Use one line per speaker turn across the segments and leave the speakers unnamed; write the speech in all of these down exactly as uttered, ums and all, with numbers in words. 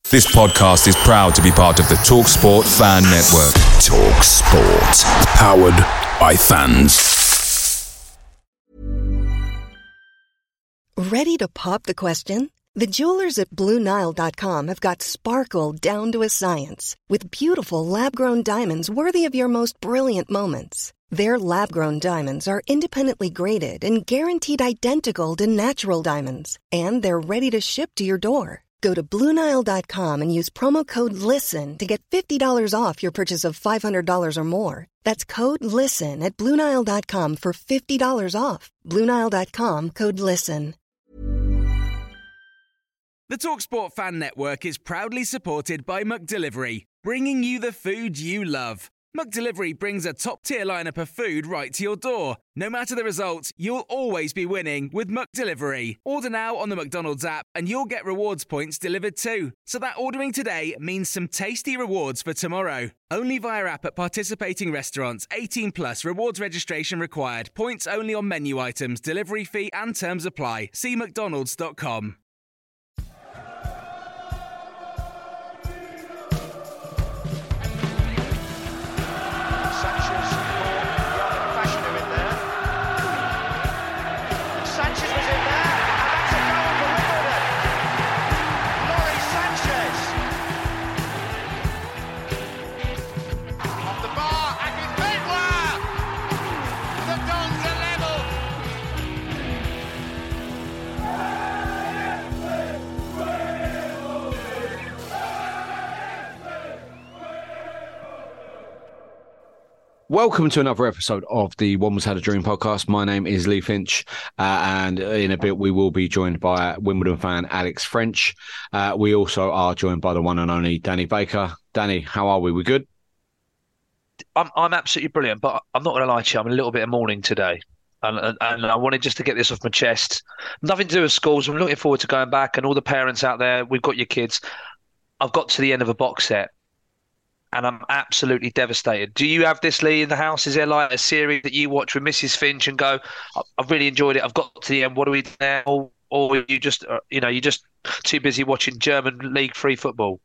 This podcast is proud to be part of the TalkSport Fan Network. TalkSport. Powered by fans.
Ready to pop the question? The jewelers at Blue Nile dot com have got sparkle down to a science with beautiful lab-grown diamonds worthy of your most brilliant moments. Their lab-grown diamonds are independently graded and guaranteed identical to natural diamonds. And they're ready to ship to your door. Go to Blue Nile dot com and use promo code LISTEN to get fifty dollars off your purchase of five hundred dollars or more. That's code LISTEN at Blue Nile dot com for fifty dollars off. Blue Nile dot com, code LISTEN.
The TalkSport Fan Network is proudly supported by McDelivery, bringing you the food you love. McDelivery brings a top-tier lineup of food right to your door. No matter the result, you'll always be winning with McDelivery. Order now on the McDonald's app and you'll get rewards points delivered too. So that ordering today means some tasty rewards for tomorrow. Only via app at participating restaurants. eighteen plus rewards registration required. Points only on menu items. Delivery fee and terms apply. See mcdonalds dot com.
Welcome to another episode of the One Was Had a Dream podcast. My name is Lee Finch, uh, and in a bit we will be joined by Wimbledon fan Alex French. Uh, we also are joined by the one and only Danny Baker. Danny, how are we? We good?
I'm I'm absolutely brilliant, but I'm not going to lie to you. I'm a little bit of mourning today, and, and and I wanted just to get this off my chest. Nothing to do with schools. I'm looking forward to going back, and all the parents out there, we've got your kids. I've got to the end of a box set. And I'm absolutely devastated. Do you have this, Lee, in the house? Is there like a series that you watch with Missus Finch and go, I've really enjoyed it, I've got to the end, what do we do now? Or, or you just, you know, you're just too busy watching German League Three football?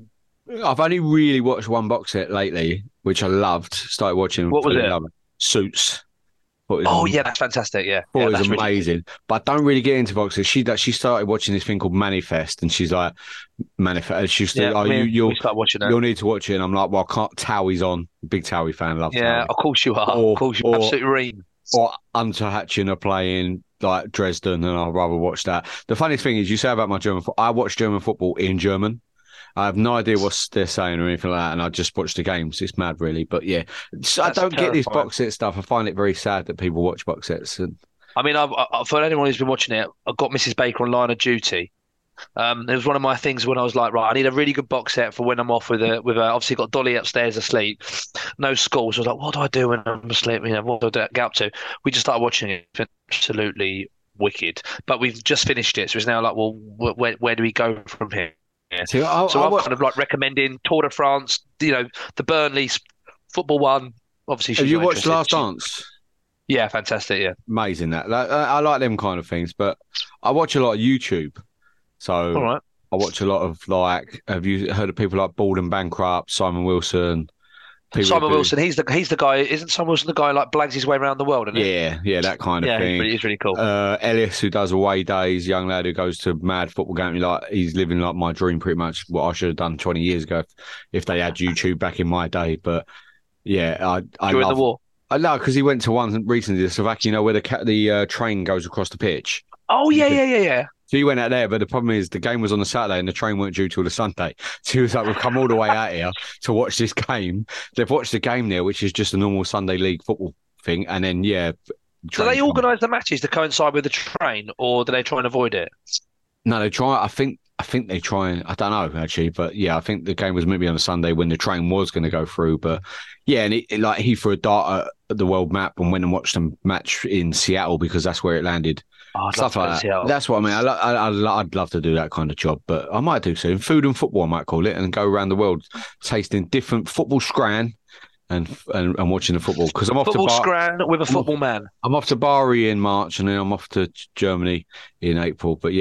I've only really watched one box set lately, which I loved. Started watching.
What was it?
Loved. Suits.
Oh, yeah, that's fantastic, yeah.
Thought
yeah,
it was
that's
amazing.
Really...
But I don't really get into boxing. She she started watching this thing called Manifest, and she's like, Manifest. She's
yeah,
oh, you, you'll,
start watching it.
You'll need to watch it. And I'm like, well, I can't. Towie's on. Big Towie fan. Love
Yeah,
Towie.
of course you are.
Or,
of course you're absolutely ream.
Or Hunter Hatchin are playing like Dresden, and I'd rather watch that. The funny thing is, you say about my German football, I watch German football in German. I have no idea what they're saying or anything like that, and I just watch the games. It's mad, really. But yeah, so I don't terrifying. get this box set stuff. I find it very sad that people watch box sets. And
I mean, I've, I, for anyone who's been watching it, I've got Missus Baker on Line of Duty. Um, it was one of my things when I was like, right, I need a really good box set for when I'm off with a, with a, obviously got Dolly upstairs asleep, no school. So I was like, what do I do when I'm asleep? You know, what do I get up to? We just started watching it. It's absolutely wicked. But we've just finished it, so it's now like, well, where where do we go from here? Yeah.
So, I,
so
I,
I'm
I,
kind of like recommending Tour de France, you know, the Burnley football one. Obviously, she's
have you
not
watched Last
she,
Dance?
Yeah, fantastic. Yeah,
amazing that. Like, I, I like them kind of things, but I watch a lot of YouTube. So
all right.
I watch a lot of like. Have you heard of people like Bald and Bankrupt, Simon Wilson?
Simon Wilson, he's the he's the guy. Isn't Simon Wilson the guy who, like blags his way around the world? Isn't
yeah, he? yeah, that kind of
yeah,
thing.
Yeah, he's really cool.
Uh, Ellis, who does away days, young lad who goes to mad football games. Like he's living like my dream, pretty much what I should have done twenty years ago if, if they had YouTube back in my day. But yeah, I I
during
love,
the war.
I know because he went to one recently, the Slovakia, you know, where the the uh, train goes across the pitch.
Oh yeah, yeah, yeah, yeah.
So he went out there, but the problem is the game was on the Saturday and the train weren't due till the Sunday. So he was like, we've come all the way out here to watch this game. They've watched the game there, which is just a normal Sunday league football thing. And then, yeah.
Do they organise the matches to coincide with the train, or do they try and avoid it?
No, they try. I think I think they try and, I don't know, actually. But yeah, I think the game was maybe on a Sunday when the train was going to go through. But yeah, and it, it, like he threw a dart at the world map and went and watched a match in Seattle because that's where it landed.
Oh,
Stuff like that. That's what I mean. I, I, I, I'd love to do that kind of job, but I might do soon. Food and football, I might call it, and go around the world tasting different football scran and and, and watching the football. Because I'm off
football
to Bar-
scran with a football
I'm
man.
I'm off to Bari in March, and then I'm off to Germany in April. But yeah,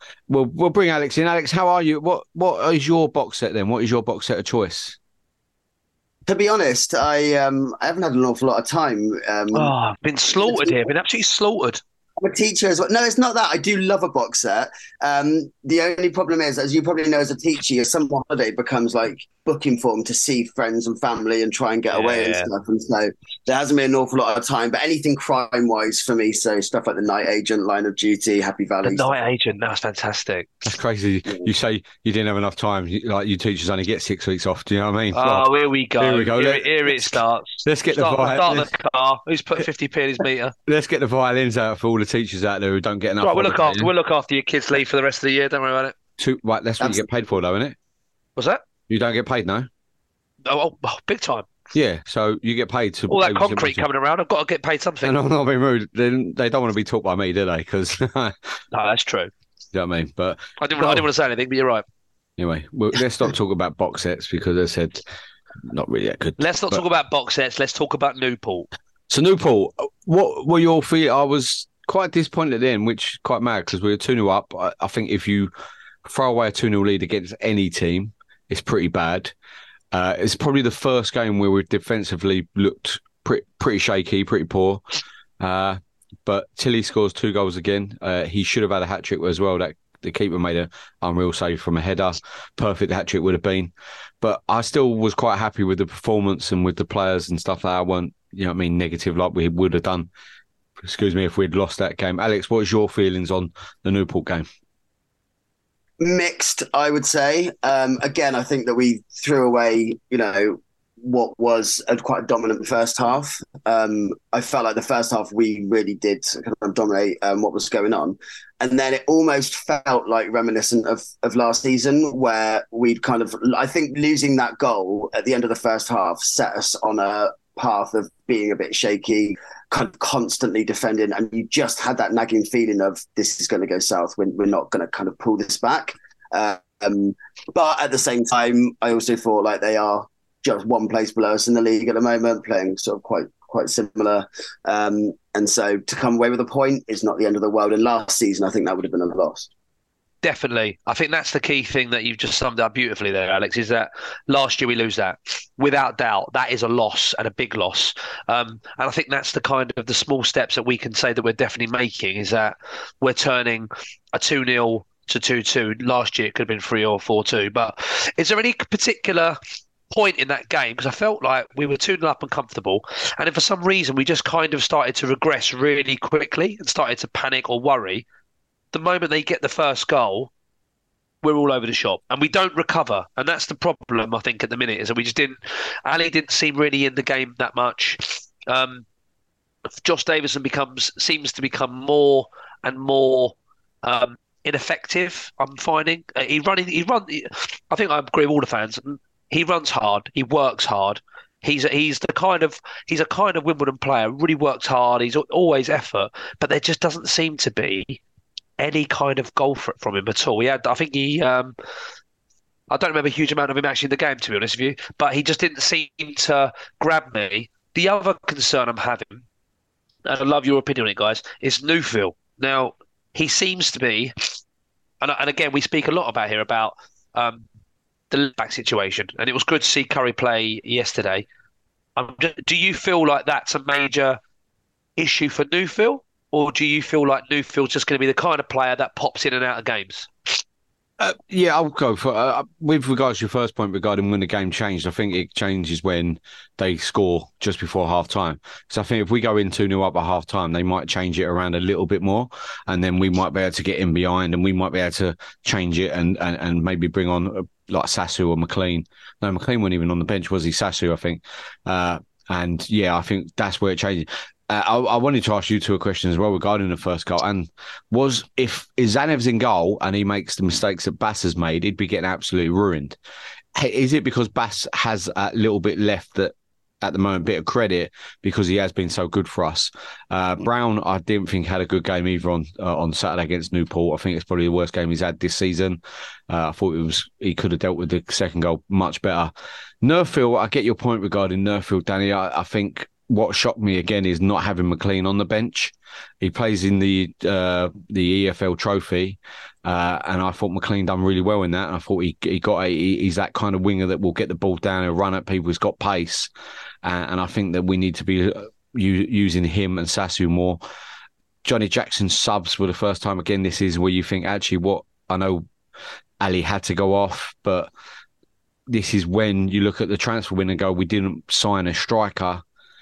Well, we'll bring Alex in. Alex, how are you? What What is your box set then? What is your box set of choice?
To be honest, I um I haven't had an awful lot of time. Um,
Oh, I've been slaughtered here. Been absolutely slaughtered.
I'm a teacher as well. No, it's not that. I do love a box set. Um, the only problem is, as you probably know, as a teacher, your summer holiday becomes like booking form to see friends and family and try and get
Yeah.
away and stuff. And so there hasn't been an awful lot of time. But anything crime-wise for me, so stuff like The Night Agent, Line of Duty, Happy
The
Valley. stuff.
Night Agent. That's fantastic.
That's crazy. You say you didn't have enough time. You- Like you teachers only get six weeks off. Do you know what I mean?
Oh, here we go.
Here we go.
Here,
Let-
here it starts.
Let's get the
Start,
vi-
start
let's-
the car. Who's put fifty p in his meter?
Let's get the violins out for all the teachers out there who don't get enough.
Right, we'll look
holiday,
after
yeah?
we'll look after your kids' leave for the rest of the year. Don't worry about it.
Two, right, that's what you get paid for, though, isn't it?
What's that?
You don't get paid, no?
Oh, oh, oh, big time.
Yeah, so you get paid to
All that
play with
concrete
somebody.
coming around. I've got to get paid something.
And
No,
I'm not being rude. They, they don't want to be taught by me, do they? Because you know
that's true.
what I mean. But
I didn't, I didn't want to say anything, but you're right.
anyway, well, let's stop talking about box sets because I said not really that good.
Let's not
But-
talk about box sets. Let's talk about Newport.
So Newport, what were your feelings? I was quite disappointed then, which is quite mad because we were two nil up. I, I think if you throw away a two nil lead against any team, it's pretty bad. Uh, it's probably the first game where we defensively looked pretty, pretty shaky, pretty poor. Uh, but Tilly scores two goals again. Uh, he should have had a hat trick as well. That the keeper made an unreal save from a header. Perfect hat trick would have been. But I still was quite happy with the performance and with the players and stuff like that. I weren't, you know what I mean, negative like we would have done. Excuse me, if we'd lost that game. Alex, what was your feelings on the Newport game?
Mixed, I would say. Um, again, I think that we threw away, you know, what was a quite a dominant first half. Um, I felt like the first half we really did kind of dominate um, what was going on. And then it almost felt like reminiscent of, of last season where we'd kind of, I think losing that goal at the end of the first half set us on a path of being a bit shaky, kind of constantly defending. And you just had that nagging feeling of this is going to go south. We're, we're not going to kind of pull this back. Uh, um, but at the same time, I also thought like they are just one place below us in the league at the moment, playing sort of quite quite similar. Um, and so to come away with a point is not the end of the world. And last season, I think that would have been a loss.
Definitely. I think that's the key thing that you've just summed up beautifully there, Alex, is that last year we lose that. Without doubt, that is a loss and a big loss. Um, and I think that's the kind of the small steps that we can say that we're definitely making is that we're turning a two nil to two two. Last year it could have been three or four two. But is there any particular point in that game? Because I felt like we were two nil up and comfortable. And if for some reason we just kind of started to regress really quickly and started to panic or worry, the moment they get the first goal, we're all over the shop and we don't recover. And that's the problem, I think, at the minute, is that we just didn't, Ali didn't seem really in the game that much. Um, Josh Davison becomes, seems to become more and more um, ineffective, I'm finding. Uh, he running, he run, he, I think I agree with all the fans. He runs hard, he works hard. He's a, he's the kind of he's a kind of Wimbledon player, really works hard, he's always effort, but there just doesn't seem to be any kind of goal for, from him at all. He had, I think he, um, I don't remember a huge amount of him actually in the game, to be honest with you, but he just didn't seem to grab me. The other concern I'm having, and I love your opinion on it, guys, is Newfield. Now, he seems to be, and, and again, we speak a lot about here about um, the back situation, and it was good to see Curry play yesterday. Um, do you feel like that's a major issue for Newfield? Or do you feel like Newfield's just going to be the kind of player that pops in and out of games?
Uh, yeah, I'll go for uh, with regards to your first point regarding when the game changed. I think it changes when they score just before half time. So I think if we go in two nil up at half time, they might change it around a little bit more, and then we might be able to get in behind, and we might be able to change it and and, and maybe bring on uh, like Sasu or McLean. No, McLean wasn't even on the bench, was he? Sasu, I think. Uh, and yeah, I think that's where it changes. Uh, I, I wanted to ask you two a question as well regarding the first goal. And was if Zanev's in goal and he makes the mistakes that Bass has made, he'd be getting absolutely ruined. Is it because Bass has a little bit left that at the moment, bit of credit because he has been so good for us? Uh, Brown, I didn't think had a good game either on uh, on Saturday against Newport. I think it's probably the worst game he's had this season. Uh, I thought it was he could have dealt with the second goal much better. Nurfield, I get your point regarding Nurfield, Danny. I, I think. What shocked me again is not having McLean on the bench. He plays in the uh, the E F L Trophy, Uh, and I thought McLean done really well in that. And I thought he he got a, he, he's that kind of winger that will get the ball down and run at people. He's got pace, uh, and I think that we need to be uh, u- using him and Sasu more. Johnny Jackson subs for the first time again this season, where you think actually, what I know, Ali had to go off, but this is when you look at the transfer window and go, we didn't sign a striker.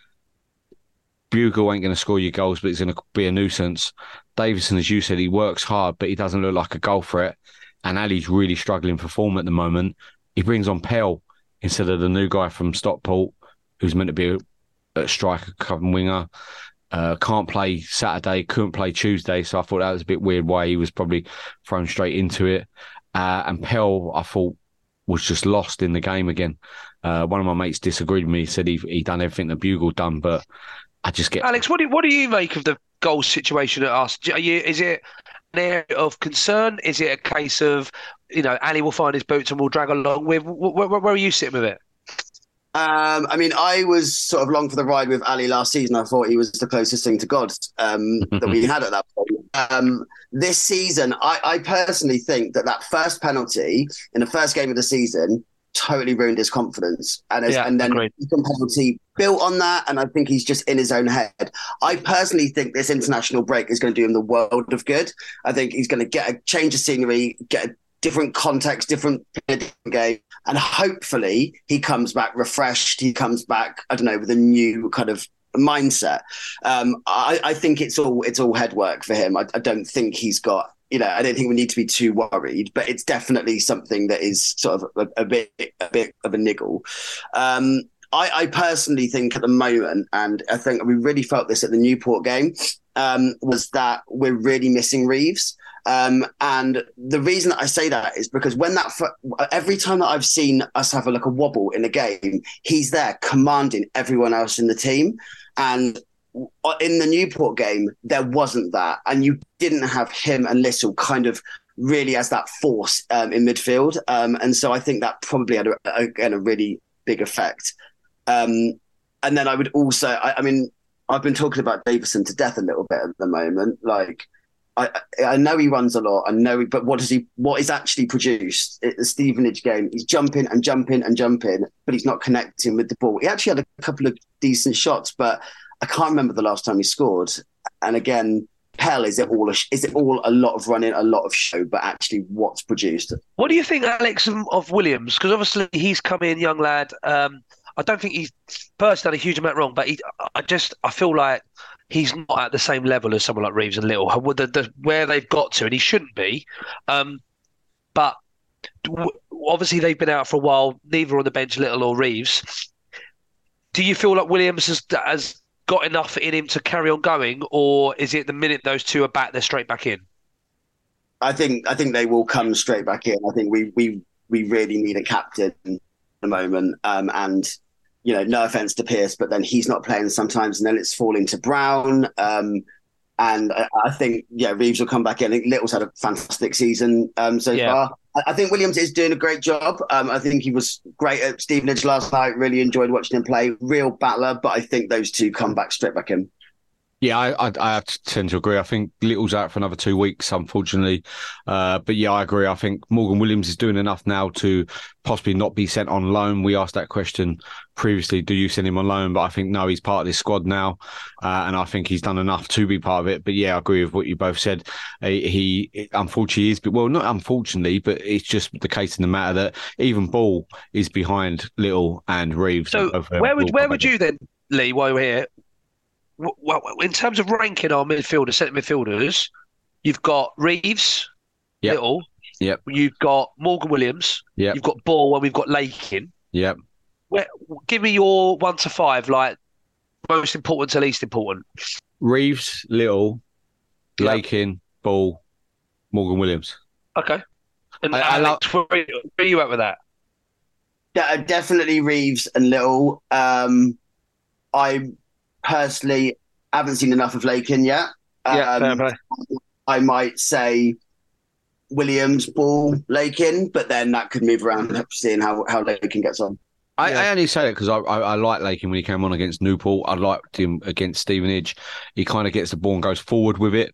Bugle ain't going to score you goals, but he's going to be a nuisance. Davison, as you said, he works hard, but he doesn't look like a goal threat. And Ali's really struggling for form at the moment. He brings on Pell instead of the new guy from Stockport, who's meant to be a, a striker, cover winger. Uh, can't play Saturday, couldn't play Tuesday, so I thought that was a bit weird why he was probably thrown straight into it. Uh, and Pell, I thought, was just lost in the game again. Uh, one of my mates disagreed with me. He said he he done everything that Bugle done, but I just get...
Alex, what do, what do you make of the goal situation at us? Are you, is it an area of concern? Is it a case of, you know, Ali will find his boots and we'll drag along with? Where, where, where are you sitting with it?
Um, I mean, I was sort of along for the ride with Ali last season. I thought he was the closest thing to God um, that we had at that point. Um, this season, I, I personally think that that first penalty in the first game of the season totally ruined his confidence. And, as,
Yeah,
and then
agreed.
the penalty built on that, and I think he's just in his own head. I personally think this international break is going to do him the world of good. I think he's going to get a change of scenery, get a different context, different game, and hopefully he comes back refreshed. He comes back, I don't know, with a new kind of mindset. Um, I, I think it's all it's all head work for him. I, I don't think he's got, you know, I don't think we need to be too worried, but it's definitely something that is sort of a, a bit a bit of a niggle. Um, I, I personally think at the moment, and I think we really felt this at the Newport game, um, was that we're really missing Reeves. Um, and the reason that I say that is because when that every time that I've seen us have a like a wobble in a game, he's there commanding everyone else in the team. And in the Newport game, there wasn't that, and you didn't have him and Little kind of really as that force um, in midfield. Um, and so I think that probably had a, again a really big effect. Um, and then I would also, I, I mean, I've been talking about Davison to death a little bit at the moment, like. I, I know he runs a lot. I know, he, but what does he? What is actually produced? At the Stevenage game, he's jumping and jumping and jumping, but he's not connecting with the ball. He actually had a couple of decent shots, but I can't remember the last time he scored. And again, Pell, is it all? A, is it all a lot of running, a lot of show, but actually what's produced?
What do you think, Alex, of Williams? Because obviously he's come in, young lad. Um, I don't think he's personally done a huge amount wrong, but he, I just I feel like. He's not at the same level as someone like Reeves and Little, the, the, where they've got to, and he shouldn't be. Um, but obviously they've been out for a while, neither on the bench, Little or Reeves. Do you feel like Williams has, has got enough in him to carry on going, or is it the minute those two are back, they're straight back in?
I think I think they will come straight back in. I think we we we really need a captain at the moment, um, and. You know, no offense to Pearce, but then he's not playing sometimes, and then it's falling to Brown. Um, and I, I think, yeah, Reeves will come back in. I think Little's had a fantastic season um, so yeah. far. I, I think Williams is doing a great job. Um, I think he was great at Stevenage last night. Really enjoyed watching him play. Real battler, but I think those two come back straight back in.
Yeah, I, I, I tend to agree. I think Little's out for another two weeks, unfortunately. Uh, but yeah, I agree. I think Morgan Williams is doing enough now to possibly not be sent on loan. We asked that question previously, do you send him on loan? But I think, no, he's part of this squad now. Uh, and I think he's done enough to be part of it. But yeah, I agree with what you both said. Uh, he, unfortunately, is, well, not unfortunately, but it's just the case in the matter that even Ball is behind Little and Reeves.
So
and
where would where would you then, Lee, while we're here, well, in terms of ranking our midfielders, centre midfielders, you've got Reeves,
yep.
Little,
yep.
You've got Morgan Williams,
yep.
You've got Ball, and we've got Lakin.
Yep.
Where, give me your one to five, like most important to least important.
Reeves, Little, yep. Lakin, Ball, Morgan Williams.
Okay. And
I,
Alex,
I love...
where are you at with that?
Yeah, definitely Reeves and Little. Um, I personally haven't seen enough of Lakin yet.
Yeah,
um,
fair play.
I might say Williams, Ball, Lakin, but then that could move around, seeing how, how Lakin gets on.
I,
yeah.
I only say that because I, I, I like Lakin when he came on against Newport. I liked him against Stevenage. He kind of gets the ball and goes forward with it.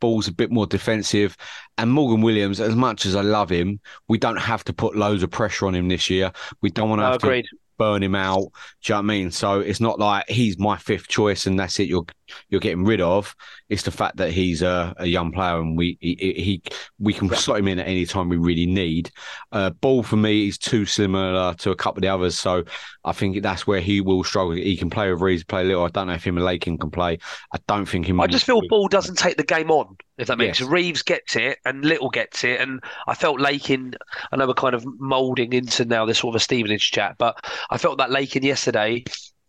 ball's a bit more defensive. And Morgan Williams, as much as I love him, we don't have to put loads of pressure on him this year. We don't want to
No,
have
agreed.
to burn him out. Do you know what I mean? So it's not like he's my fifth choice and that's it. You're you're getting rid of. It's the fact that he's a, a young player and we he, he we can slot him in at any time we really need. Uh, Ball for me is too similar to a couple of the others, so I think that's where he will struggle. He can play with Reeves, play little. I don't know if him and Lakin can play. I don't think him.
I just feel Ball doesn't take the game on, if that makes
Yes.
sense. Reeves gets it and Little gets it. And I felt Lakin, I know we're kind of moulding into now this sort of a Stevenage chat, but I felt that Lakin yesterday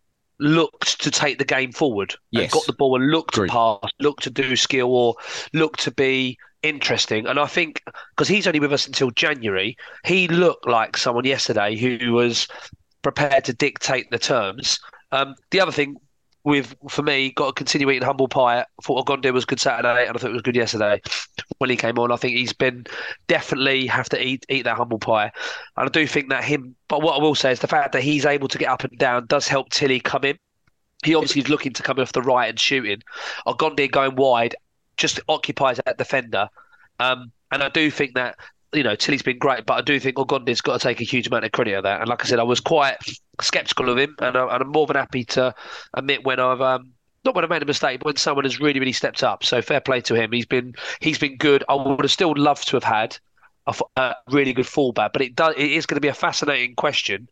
looked to take the game forward and
Yes.
got the ball and looked
Agreed.
to pass, looked to do skill or looked to be interesting. And I think because he's only with us until January, he looked like someone yesterday who was prepared to dictate the terms. Um, the other thing with, for me, got to continue eating humble pie. I thought Ogonde was good Saturday and I thought it was good yesterday when he came on. I think he's been definitely have to eat eat that humble pie. And I do think that him, but what I will say is the fact that he's able to get up and down does help Tilly come in. He obviously is looking to come off the right and shooting. Ogonde going wide just occupies that defender. Um, and I do think that, you know, Tilly's been great, but I do think Ogonde's got to take a huge amount of credit of that. And like I said, I was quite sceptical of him, and, I, and I'm more than happy to admit when I've um, not when I made a mistake, but when someone has really, really stepped up. So fair play to him. He's been he's been good. I would have still loved to have had a, f- a really good fullback, but it does it is going to be a fascinating question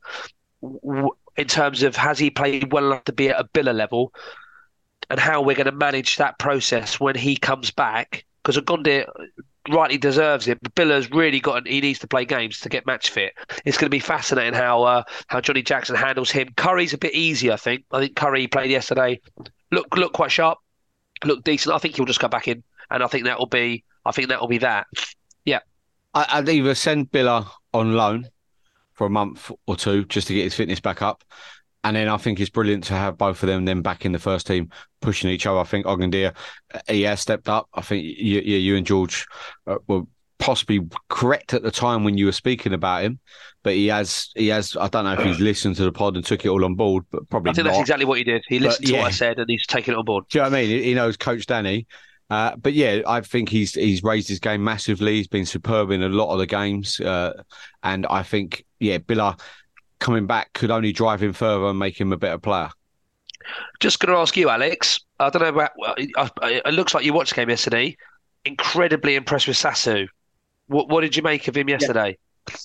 w- in terms of has he played well enough to be at a Billa level, and how we're going to manage that process when he comes back, because Ogonde rightly deserves it. But Billa's really got. He needs to play games to get match fit. It's going to be fascinating how uh, how Johnny Jackson handles him. Curry's a bit easy, I think. I think Curry played yesterday. Look, look quite sharp. Look decent. I think he'll just come back in, and I think that will be. I think that will be that. Yeah.
I, I'd either send Billa on loan for a month or two just to get his fitness back up. And then I think it's brilliant to have both of them then back in the first team pushing each other. I think Ogundia, he has stepped up. I think you, you, you and George uh, were possibly correct at the time when you were speaking about him, but he has, he has. I don't know if he's listened to the pod and took it all on board, but probably
I think
not.
that's exactly what he did. He listened
But,
to
yeah.
what I said and he's taken it on board.
Do you know what I mean? He he knows Coach Danny. Uh, but yeah, I think he's he's raised his game massively. He's been superb in a lot of the games. Uh, and I think, yeah, Billa coming back could only drive him further and make him a better player.
Just going to ask you, Alex. I don't know about. Well, it it looks like you watched the game yesterday. Incredibly impressed with Sasu. What what did you make of him yesterday?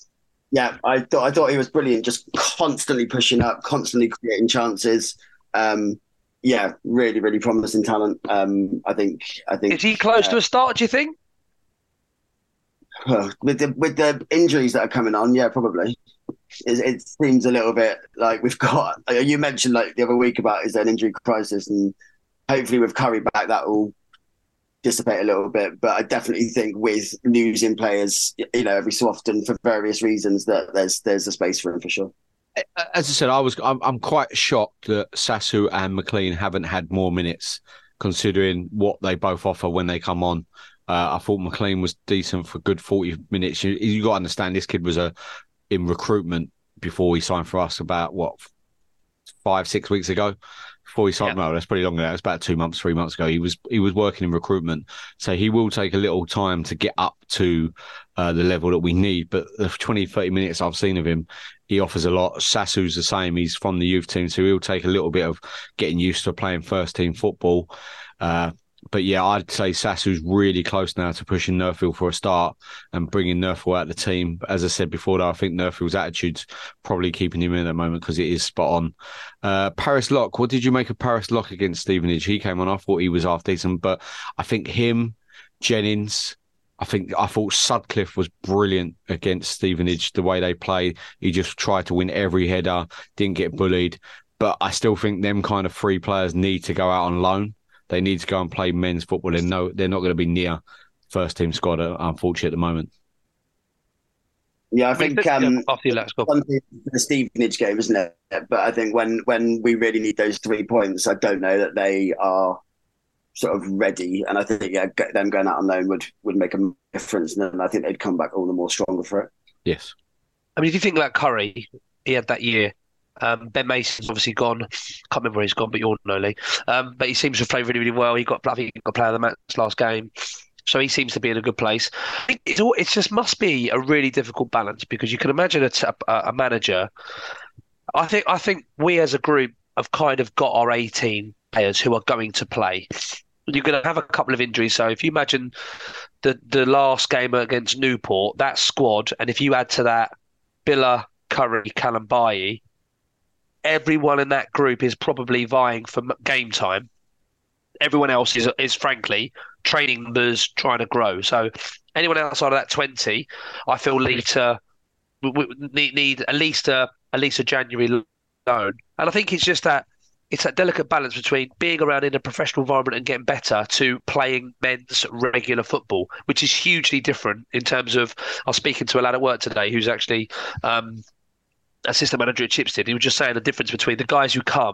Yeah, I thought I thought he was brilliant. Just constantly pushing up, constantly creating chances. Um, yeah, really, really promising talent. Um, I think. I think.
Is he close
uh,
to a start? Do you think?
with the with the injuries that are coming on? Yeah, probably. It, it seems a little bit like we've got. You mentioned like the other week about is there an injury crisis, and hopefully with Curry back that will dissipate a little bit. But I definitely think with losing players, you know, every so often for various reasons, that there's there's a space for him for sure.
As I said, I was I'm, I'm quite shocked that Sasu and McLean haven't had more minutes, considering what they both offer when they come on. Uh, I thought McLean was decent for good forty minutes. You, you got to understand this kid was a in recruitment before he signed for us about what five six weeks ago. Before he signed,
Yeah.
no, that's pretty long ago. It was about two months, three months ago. He was he was working in recruitment, so he will take a little time to get up to uh, the level that we need. But the twenty, thirty minutes I've seen of him, he offers a lot. Sasu's the same. He's from the youth team, so he'll take a little bit of getting used to playing first team football. Uh, But yeah, I'd say Sasu's really close now to pushing Nerfield for a start and bringing Nerfield out of the team. But as I said before, though, I think Nerfield's attitude's probably keeping him in at the moment because it is spot on. Uh, Paris Lock, what did you make of Paris Lock against Stevenage? He came on, I thought he was half decent, but I think him, Jennings, I think I thought Sutcliffe was brilliant against Stevenage, the way they play. He just tried to win every header, didn't get bullied. But I still think them kind of three players need to go out on loan. They need to go and play men's football. And no, they're not going to be near first team squad, unfortunately, at the moment.
Yeah, I think um,
after you let us go.
something for the Stevenage game, isn't it? But I think when when we really need those three points, I don't know that they are sort of ready. And I think yeah, get them going out on loan would would make a difference. And then I think they'd come back all the more stronger for it.
Yes.
I mean, if you think about Curry, he had that year. Um, Ben Mason's obviously gone. Can't remember where he's gone, but you all know, Lee. Um, but he seems to have played really, really well. He got, I think, he got player of the match last game. So he seems to be in a good place. It, it just must be a really difficult balance because you can imagine a, a, a manager. I think I think we as a group have kind of got our eighteen players who are going to play. You're going to have a couple of injuries. So if you imagine the the last game against Newport, that squad, and if you add to that Billa, Curry, Callum Bailly, everyone in that group is probably vying for game time. Everyone else is, is frankly, training numbers trying to grow. So anyone outside of that twenty, I feel need to need, need at least a at least a January loan. And I think it's just that it's that delicate balance between being around in a professional environment and getting better to playing men's regular football, which is hugely different in terms of. I was speaking to a lad at work today who's actually um, assistant manager at Chipstead. He was just saying the difference between the guys who come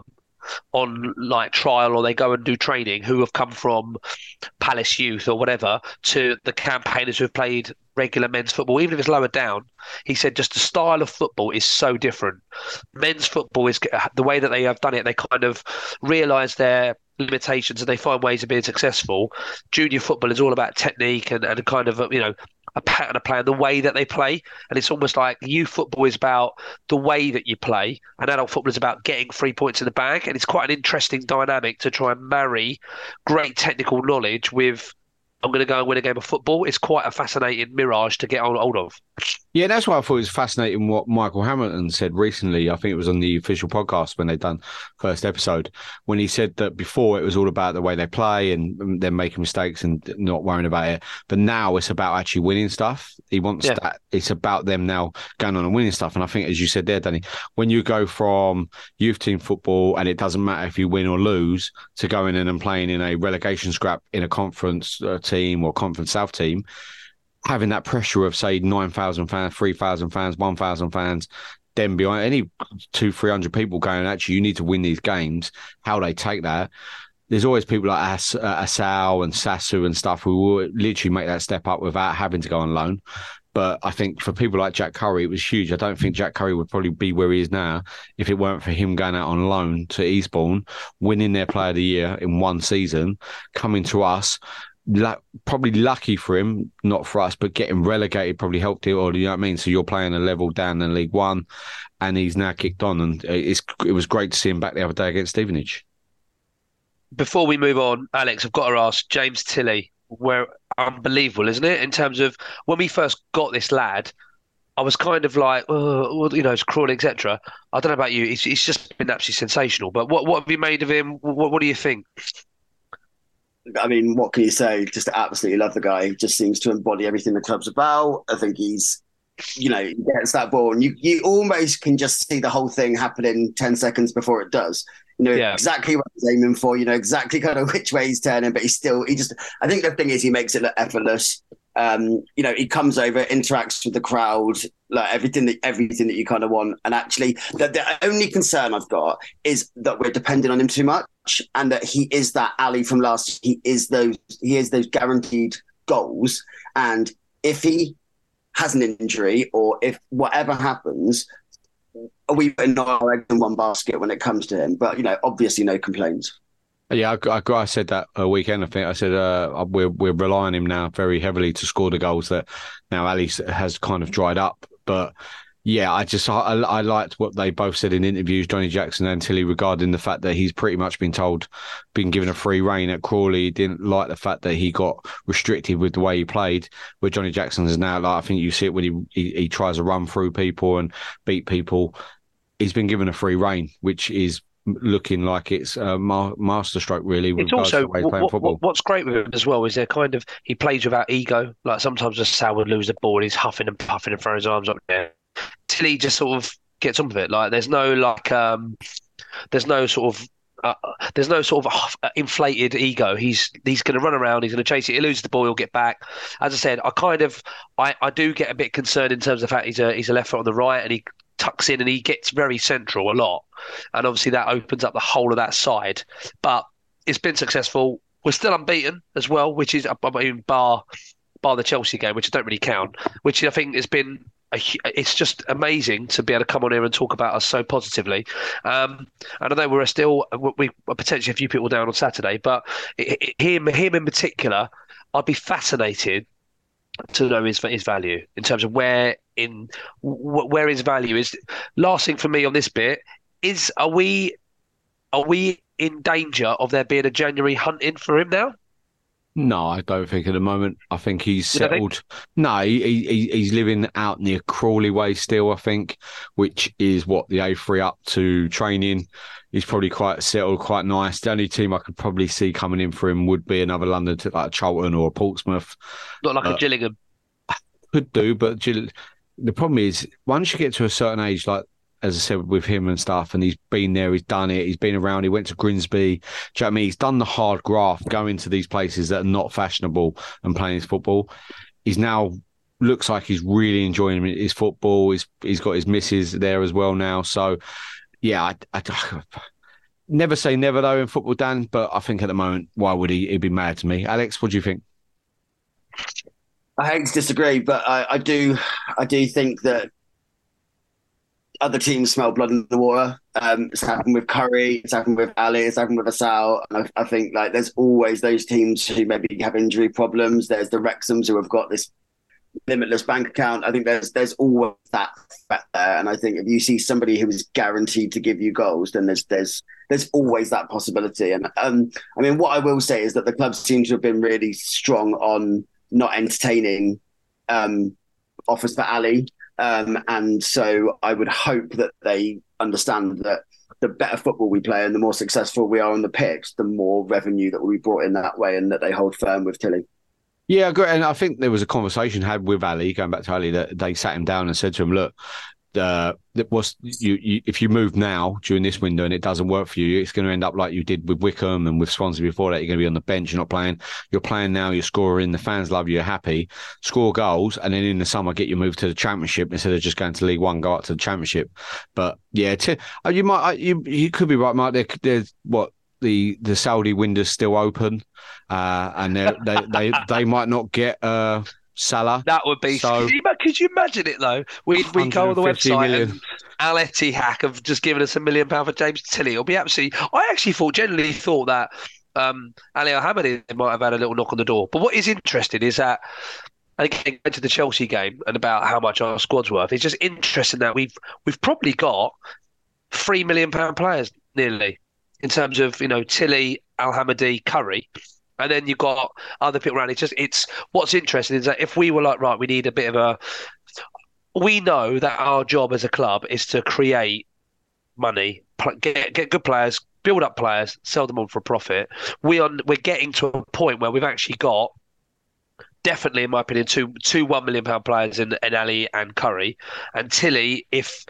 on like trial or they go and do training who have come from Palace Youth or whatever to the campaigners who have played regular men's football, even if it's lower down. He said just the style of football is so different. Men's football is the way that they have done it. They kind of realise their limitations and they find ways of being successful. Junior football is all about technique and, and kind of, you know, a pattern of play and the way that they play. And it's almost like youth football is about the way that you play and adult football is about getting three points in the bag. And it's quite an interesting dynamic to try and marry great technical knowledge with I'm going to go and win a game of football. It's quite a fascinating mirage to get hold of.
Yeah, that's why I thought it was fascinating what Michael Hamilton said recently. I think it was on the official podcast when they done first episode, when he said that before it was all about the way they play and them making mistakes and not worrying about it. But now it's about actually winning stuff. He wants yeah. that. It's about them now going on and winning stuff. And I think, as you said there, Danny, when you go from youth team football and it doesn't matter if you win or lose to going in and playing in a relegation scrap in a conference uh, team or conference south team, having that pressure of, say, nine thousand fans, three thousand fans, one thousand fans, then behind any two, three hundred people going, actually, you need to win these games, how they take that. There's always people like As, uh, Asao and Sasu and stuff who will literally make that step up without having to go on loan. But I think for people like Jack Curry, it was huge. I don't think Jack Curry would probably be where he is now if it weren't for him going out on loan to Eastbourne, winning their Player of the Year in one season, coming to us. Like, probably lucky for him, not for us, but getting relegated probably helped it. Or you know what I mean? So you're playing a level down in League One, and he's now kicked on, and it's it was great to see him back the other day against Stevenage.
Before we move on, Alex, I've got to ask James Tilley, where unbelievable, isn't it? In terms of when we first got this lad, I was kind of like, oh, well, you know, it's crawling, et cetera. I don't know about you; he's, he's just been absolutely sensational. But what what have you made of him? What what do you think?
I mean, what can you say? Just absolutely love the guy. He just seems to embody everything the club's about. I think he's, you know, he gets that ball and you, you almost can just see the whole thing happening ten seconds before it does. You know, yeah. exactly what he's aiming for, you know, exactly kind of which way he's turning, but he's still, he just, I think the thing is he makes it look effortless. Um, you know, he comes over, interacts with the crowd, like everything that everything that you kind of want. And actually, the, the only concern I've got is that we're depending on him too much, and that he is that Ali from last. He is those. He is those guaranteed goals. And if he has an injury, or if whatever happens, we put no eggs in one basket when it comes to him. But you know, obviously, no complaints.
Yeah, I, I, I said that a weekend. I think I said uh, we're we're relying on him now very heavily to score the goals that now Ali has kind of dried up. But yeah, I just I, I liked what they both said in interviews, Johnny Jackson and Tilley, regarding the fact that he's pretty much been told, been given a free rein at Crawley. He didn't like the fact that he got restricted with the way he played. Where Johnny Jackson is now, like I think you see it when he, he he tries to run through people and beat people. He's been given a free rein, which is looking like it's a masterstroke, really.
It's also what, what, what's great with him as well is they're kind of he plays without ego. Like sometimes just Sal would lose the ball and he's huffing and puffing and throwing his arms up there. Tilley just sort of gets on with it. Like there's no like um, there's no sort of uh, there's no sort of inflated ego. He's he's going to run around. He's going to chase it. He loses the ball. He'll get back. As I said, I kind of I, I do get a bit concerned in terms of the fact he's a he's a left foot on the right and he tucks in and he gets very central a lot, and obviously that opens up the whole of that side. But it's been successful. We're still unbeaten as well, which is I mean bar bar the Chelsea game, which I don't really count. Which I think has been a, it's just amazing to be able to come on here and talk about us so positively. Um, and I know we're still we potentially a few people down on Saturday, but him him in particular. I'd be fascinated to know his his value in terms of where in where his value is. Last thing for me on this bit is: are we are we in danger of there being a January hunting for him now?
No, I don't think at the moment. I think he's
You don't
settled.
think?
No, he, he he's living out near Crawley Way still, I think, which is what the A three up to training. He's probably quite settled, quite nice. The only team I could probably see coming in for him would be another London, like Charlton or Portsmouth.
Not like
Uh,
a Gillingham.
Could do, but Gill- the problem is once you get to a certain age, like as I said with him and stuff, and he's been there, he's done it, he's been around, he went to Grimsby. Do you know what I mean? He's done the hard graft going to these places that are not fashionable and playing his football. He's now looks like he's really enjoying his football. He's he's got his missus there as well now. So yeah, I, I never say never though in football, Dan. But I think at the moment, why would he? He'd be mad to me. Alex, what do you think?
I hate to disagree, but I, I do I do think that other teams smell blood in the water. Um, it's happened with Curry, it's happened with Ali, it's happened with Asal. And I, I think like there's always those teams who maybe have injury problems. There's the Wrexhams who have got this limitless bank account. I think there's there's always that threat there. And I think if you see somebody who is guaranteed to give you goals, then there's there's there's always that possibility. And um, I mean, what I will say is that the clubs seem to have been really strong on not entertaining um, offers for Ali. Um, and so I would hope that they understand that the better football we play and the more successful we are on the pitch, the more revenue that will be brought in that way, and that they hold firm with Tilly.
Yeah, great. And I think there was a conversation had with Ali, going back to Ali, that they sat him down and said to him, look, uh, it was you, you, if you move now during this window and it doesn't work for you, it's going to end up like you did with Wickham and with Swansea before that. You're going to be on the bench, you're not playing. You're playing now, you're scoring, the fans love you, you're happy, score goals, and then in the summer get you moved to the Championship instead of just going to League One, go up to the Championship. But yeah, t- you might, you you could be right, Mark. There, there's what the the Saudi window's still open, uh, and they they they might not get uh, Salah.
That would be.
So,
could, you, could you imagine it though? We we go on the
one hundred fifty
website
million.
and Al Ittihad have just given us a million pound for James Tilley. It'll be absolutely. I actually thought, generally thought that um, Ali Al-Hamadi might have had a little knock on the door. But what is interesting is that, and again, going to the Chelsea game and about how much our squad's worth, it's just interesting that we've we've probably got three million pound players nearly in terms of, you know, Tilley, Al-Hamadi, Curry. And then you've got other people around. It's just, it's what's interesting is that if we were like, right, we need a bit of a, we know that our job as a club is to create money, get get good players, build up players, sell them on for a profit. We are we're getting to a point where we've actually got definitely, in my opinion, two two one million pound players in, in Ali and Curry and Tilley. If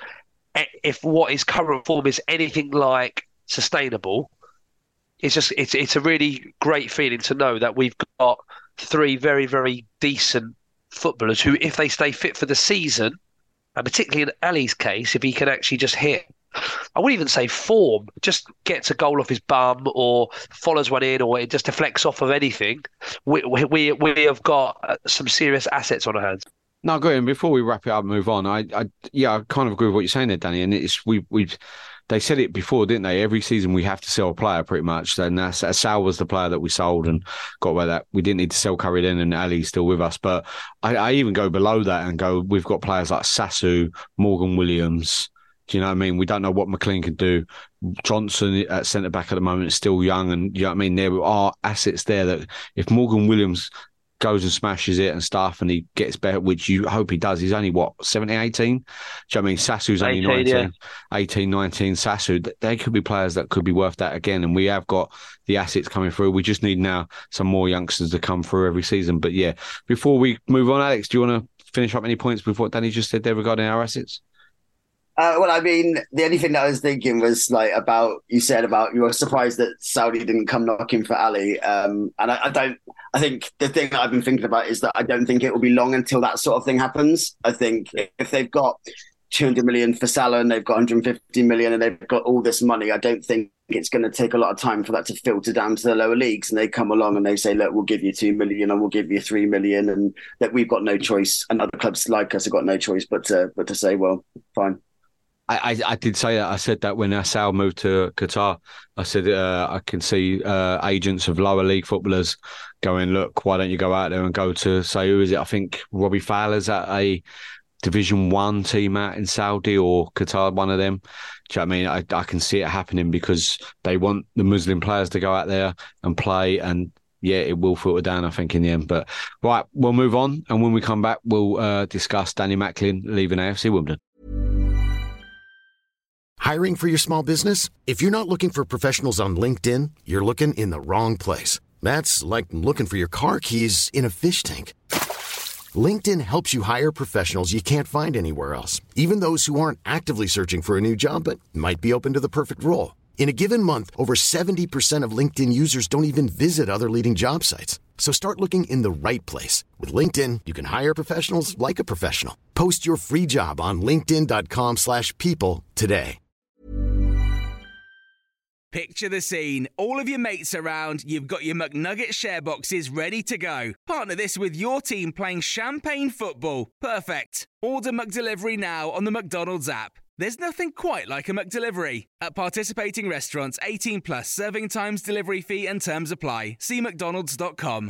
if what his current form is anything like sustainable. It's just it's it's a really great feeling to know that we've got three very, very decent footballers who, if they stay fit for the season, and particularly in Ali's case, if he can actually just hit, I wouldn't even say form, just gets a goal off his bum or follows one in or it just deflects off of anything, we we we have got some serious assets on our hands.
No, great. And before we wrap it up and move on, I, I yeah, I kind of agree with what you're saying there, Danny. And it's we we they said it before, didn't they? Every season we have to sell a player, pretty much. And that's, Sal was the player that we sold and got away that we didn't need to sell Curry then, and Ali's still with us. But I, I even go below that and go, we've got players like Sasu, Morgan Williams. Do you know what I mean? We don't know what McLean can do. Johnson at centre back at the moment is still young, and you know what I mean. There are assets there that if Morgan Williams goes and smashes it and stuff and he gets better, which you hope he does. He's only, what, seventeen, eighteen? Do you know what I mean? Sasu's only
eighteen,
nineteen,
yeah.
eighteen, nineteen. Sasu, they could be players that could be worth that again. And we have got the assets coming through. We just need now some more youngsters to come through every season. But yeah, before we move on, Alex, do you want to finish up any points with what Danny just said there regarding our assets?
Uh, well, I mean, the only thing that I was thinking was like about, you said about you were surprised that Saudi didn't come knocking for Ali. Um, and I, I don't, I think the thing that I've been thinking about is that I don't think it will be long until that sort of thing happens. I think if they've got two hundred million for Salah and they've got one hundred fifty million and they've got all this money, I don't think it's going to take a lot of time for that to filter down to the lower leagues. And they come along and they say, look, we'll give you two million and we'll give you three million, and that we've got no choice. And other clubs like us have got no choice but to, but to say, well, fine.
I, I, I did say that. I said that when Asal moved to Qatar. I said uh, I can see uh, agents of lower league footballers going, look, why don't you go out there and go to, say, who is it? I think Robbie Fowler's at a Division One team out in Saudi or Qatar, one of them. Do you know what I mean? I, I can see it happening because they want the Muslim players to go out there and play, and yeah, it will filter down, I think, in the end. But right, we'll move on, and when we come back, we'll uh, discuss Danny Macklin leaving A F C Wimbledon.
Hiring for your small business? If you're not looking for professionals on LinkedIn, you're looking in the wrong place. That's like looking for your car keys in a fish tank. LinkedIn helps you hire professionals you can't find anywhere else, even those who aren't actively searching for a new job but might be open to the perfect role. In a given month, over seventy percent of LinkedIn users don't even visit other leading job sites. So start looking in the right place. With LinkedIn, you can hire professionals like a professional. Post your free job on linkedin.com slash people today.
Picture the scene. All of your mates around, you've got your McNugget share boxes ready to go. Partner this with your team playing champagne football. Perfect. Order McDelivery now on the McDonald's app. There's nothing quite like a McDelivery. At participating restaurants, eighteen plus, serving times, delivery fee and terms apply. See mcdonalds dot com.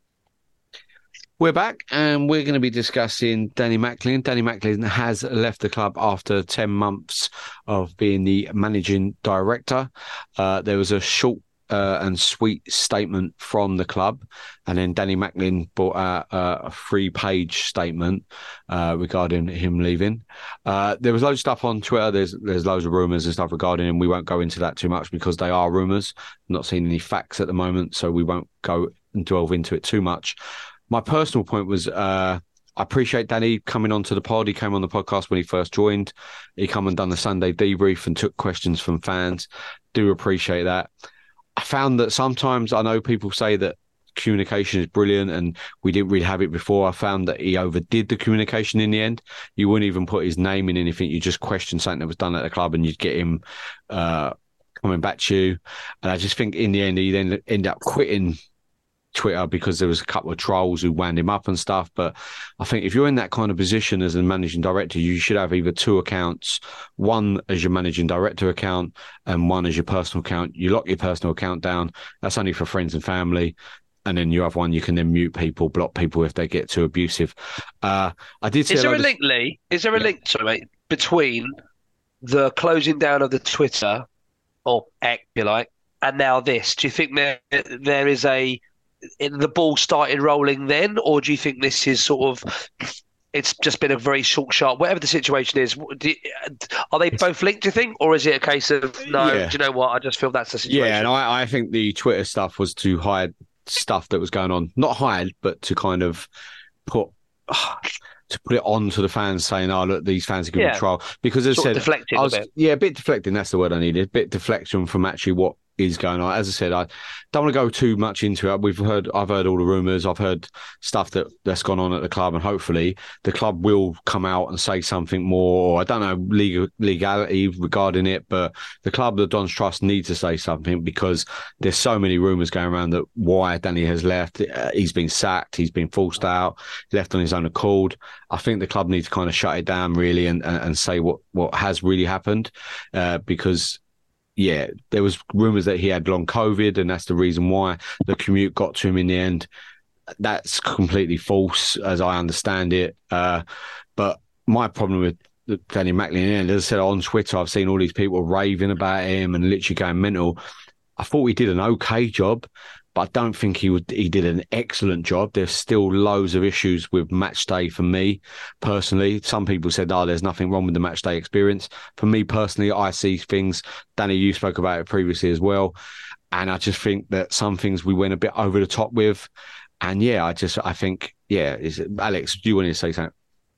We're back and we're going to be discussing Danny Macklin. Danny Macklin has left the club after ten months of being the managing director. Uh, there was a short uh, and sweet statement from the club, and then Danny Macklin brought out uh, a three-page statement uh, regarding him leaving. Uh, there was loads of stuff on Twitter. There's there's loads of rumours and stuff regarding him. We won't go into that too much because they are rumours. I'm not seeing any facts at the moment, so we won't go and delve into it too much. My personal point was uh, I appreciate Danny coming onto the pod. He came on the podcast when he first joined. He come and done the Sunday debrief and took questions from fans. Do appreciate that. I found that sometimes, I know people say that communication is brilliant and we didn't really have it before. I found that he overdid the communication in the end. You wouldn't even put his name in anything. You just question something that was done at the club and you'd get him uh, coming back to you. And I just think in the end, he then ended up quitting Twitter because there was a couple of trolls who wound him up and stuff. But I think if you're in that kind of position as a managing director, you should have either two accounts, one as your managing director account and one as your personal account. You lock your personal account down. That's only for friends and family. And then you have one you can then mute people, block people if they get too abusive. Uh, I did say
Is there a
of...
link, Lee? Is there a yeah. link, sorry, mate, between the closing down of the Twitter, or X, if you like, and now this? Do you think there there is a the ball started rolling then, or do you think this is sort of it's just been a very short, sharp, whatever the situation is? Do, are they both linked, do you think, or is it a case of no? Yeah. Do you know what? I just feel that's the situation.
Yeah, and I, I think the Twitter stuff was to hide stuff that was going on, not hide, but to kind of put uh, to put it on to the fans, saying, "Oh, look, these fans are giving
yeah.
trial." Because as I said,
deflecting
I was,
a bit.
yeah, a bit deflecting. That's the word I needed. A bit deflection from actually what is going on. As I said, I don't want to go too much into it. We've heard, I've heard all the rumours. I've heard stuff that, that's gone on at the club, and hopefully the club will come out and say something more. I don't know legal, legality regarding it, but the club, the Don's Trust, need to say something because there's so many rumours going around that why Danny has left. Uh, he's been sacked. He's been forced out. Left on his own accord. I think the club needs to kind of shut it down really and and, and say what what has really happened uh, because. Yeah, there was rumours that he had long COVID and that's the reason why the commute got to him in the end. That's completely false, as I understand it. Uh, but my problem with Danny Macklin, as I said on Twitter, I've seen all these people raving about him and literally going mental. I thought he did an okay job, but I don't think he would. He did an excellent job. There's still loads of issues with match day for me personally. Some people said, "Oh, there's nothing wrong with the match day experience." For me personally, I see things. Danny, you spoke about it previously as well, and I just think that some things we went a bit over the top with. And yeah, I just I think yeah. Is it, Alex, do you want to say something?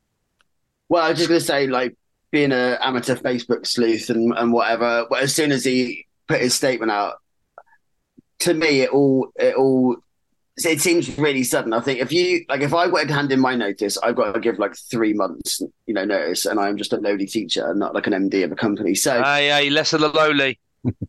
Well, I was just going to say, like being an amateur Facebook sleuth and and whatever. Well, as soon as he put his statement out. To me, it all it all it seems really sudden. I think if you like, if I wanted to hand in my notice, I've got to give like three months, you know, notice, and I'm just a lowly teacher, not like an M D of a company. So,
aye, aye, less than a lowly.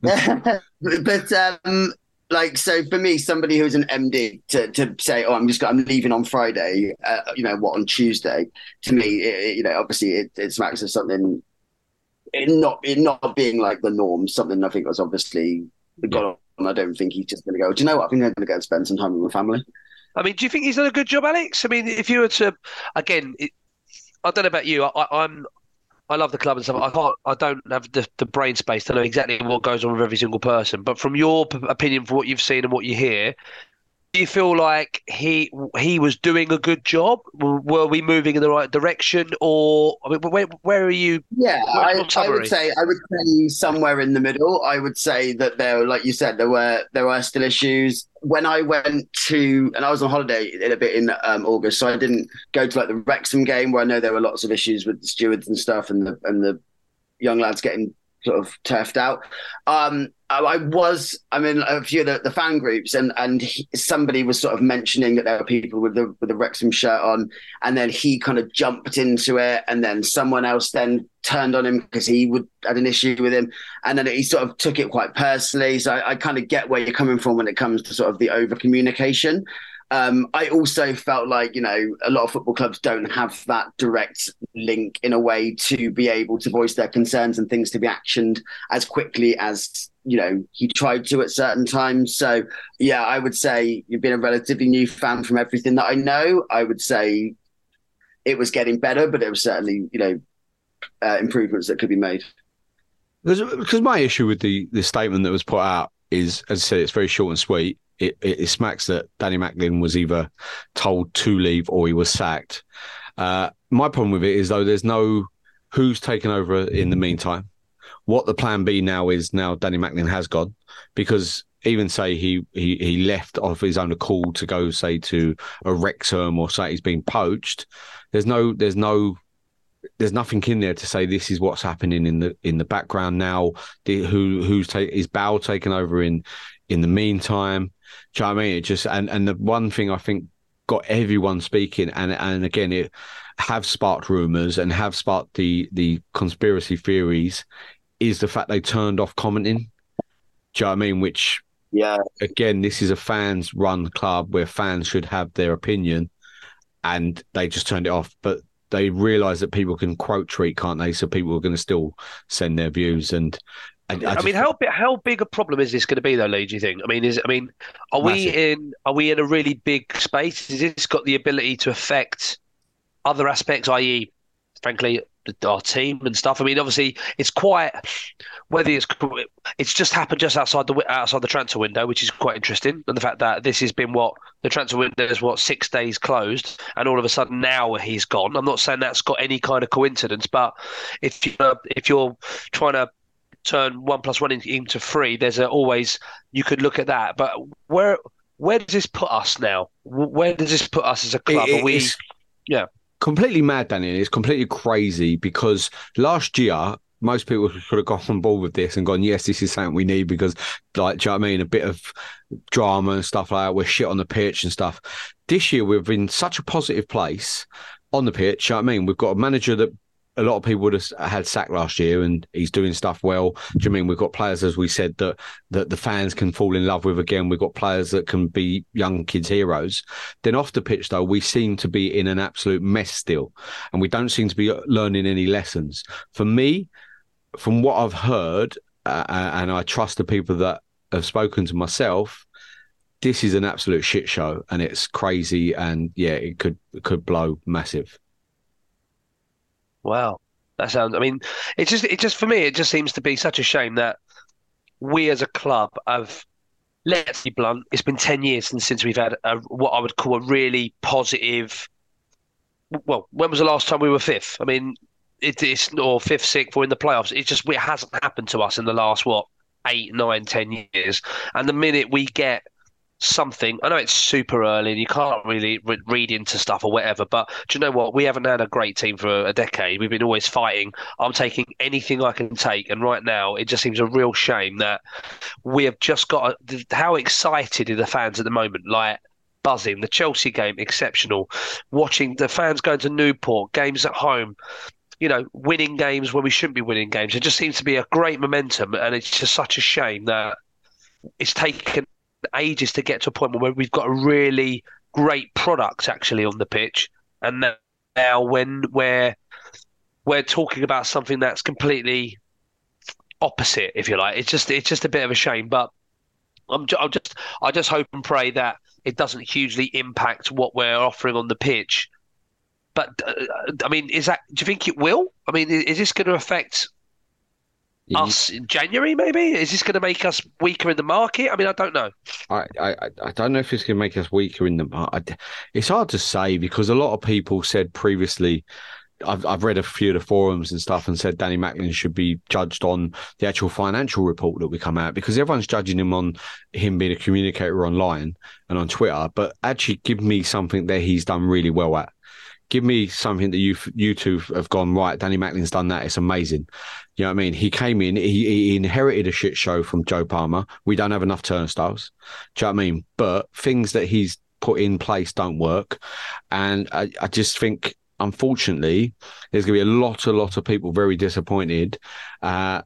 But um, like, so for me, somebody who's an M D to to say, oh, I'm just I'm leaving on Friday, uh, you know, what on Tuesday? To me, it, you know, obviously it, it smacks of something. It not it not being like the norm. Something I think was obviously got I don't think he's just going to go, do you know what, I think I'm going to go and spend some time with my family.
I mean, do you think he's done a good job, Alex? I mean, if you were to, again, it, I don't know about you. I, I'm, I love the club and stuff. I can't, I don't have the, the brain space to know exactly what goes on with every single person. But from your p- opinion, from what you've seen and what you hear, do you feel like he he was doing a good job? Were we moving in the right direction, or I mean, where where are you?
Yeah, I, I would say I would say somewhere in the middle. I would say that there, like you said, there were there were still issues. When I went to, and I was on holiday in a bit in um, August, so I didn't go to like the Wrexham game where I know there were lots of issues with the stewards and stuff, and the and the young lads getting sort of turfed out. Um, I was, I mean, a few of the, the fan groups, and and he, somebody was sort of mentioning that there were people with the with the Wrexham shirt on, and then he kind of jumped into it, and then someone else then turned on him because he would had an issue with him, and then he sort of took it quite personally. So I, I kind of get where you're coming from when it comes to sort of the over communication. Um, I also felt like, you know, a lot of football clubs don't have that direct link in a way to be able to voice their concerns and things to be actioned as quickly as, you know, he tried to at certain times. So, yeah, I would say you've been a relatively new fan from everything that I know. I would say it was getting better, but it was certainly, you know, uh, improvements that could be made.
Because my issue with the, the statement that was put out is, as I said, it's very short and sweet. It, it, it smacks that Danny Macklin was either told to leave or he was sacked. Uh, my problem with it is, though, there's no who's taken over in the meantime. What the plan B now is, now Danny Macklin has gone, because even say he, he, he left of his own accord to go, say, to a Wrexham or say he's been poached, there's no there's no there's nothing in there to say this is what's happening in the in the background now. The, who who's ta- is Bow taken over in in the meantime? Do you know what I mean? It just and, and the one thing I think got everyone speaking, and and again it have sparked rumours and have sparked the the conspiracy theories, is the fact they turned off commenting. Do you know what I mean? Which,
yeah,
again, this is a fans run club where fans should have their opinion, and they just turned it off. But they realise that people can quote tweet, can't they? So people are going to still send their views. And I, I,
I
just,
mean, how big how big a problem is this going to be, though, Lee? Do you think? I mean, is I mean, are
Massive.
we in are we in a really big space? Has this got the ability to affect other aspects, that is, frankly, our team and stuff? I mean, obviously, it's quite whether it's it's just happened just outside the outside the transfer window, which is quite interesting, and the fact that this has been what the transfer window is what six days closed, and all of a sudden now he's gone. I'm not saying that's got any kind of coincidence, but if you if you're trying to turn one plus one into three, there's a, always you could look at that. But where where does this put us now? Where does this put us as a club?
It,
Are we,
it's
yeah,
completely mad, Daniel. It's completely crazy because last year most people could have gone on board with this and gone, yes, this is something we need because, like, do you know what I mean? A bit of drama and stuff like that. We're shit on the pitch and stuff. This year we've been in such a positive place on the pitch. You know what I mean? We've got a manager that a lot of people would have had sacked last year, and he's doing stuff well. Do you mean we've got players, as we said, that that the fans can fall in love with again? We've got players that can be young kids' heroes. Then off the pitch, though, we seem to be in an absolute mess still, and we don't seem to be learning any lessons. For me, from what I've heard, uh, and I trust the people that have spoken to myself, this is an absolute shit show, and it's crazy, and yeah, it could it could blow massive.
wow, that sounds. I mean, it just it just for me, it just seems to be such a shame that we as a club have. Let's be blunt. It's been ten years since since we've had a, what I would call a really positive. Well, when was the last time we were fifth? I mean, it is or fifth, sixth, or in the playoffs. It just it hasn't happened to us in the last what eight, nine, ten years. And the minute we get something, I know it's super early and you can't really re- read into stuff or whatever, but do you know what? We haven't had a great team for a decade. We've been always fighting. I'm taking anything I can take, and right now it just seems a real shame that we have just got a, how excited are the fans at the moment, like buzzing. The Chelsea game, exceptional. Watching the fans going to Newport, games at home, you know, winning games when we shouldn't be winning games. It just seems to be a great momentum, and it's just such a shame that it's taken ages to get to a point where we've got a really great product actually on the pitch, and now when we're we're talking about something that's completely opposite, if you like, it's just it's just a bit of a shame. But I'm, ju- I'm just, I just hope and pray that it doesn't hugely impact what we're offering on the pitch. But uh, I mean, is that? Do you think it will? I mean, is this going to affect
Yeah.
us in January? Maybe is this going to make us weaker in the market? I mean, I don't know.
I, I, I don't know if it's going to make us weaker in the market. It's hard to say because a lot of people said previously. I've I've read a few of the forums and stuff and said Danny Macklin should be judged on the actual financial report that we come out because everyone's judging him on him being a communicator online and on Twitter. But actually, give me something that he's done really well at. Give me something that you you two have gone right. Danny Macklin's done that. It's amazing. You know what I mean? He came in. He, he inherited a shit show from Joe Palmer. We don't have enough turnstiles. Do you know what I mean? But things that he's put in place don't work, and I, I just think. Unfortunately, there's going to be a lot, a lot of people very disappointed. Uh,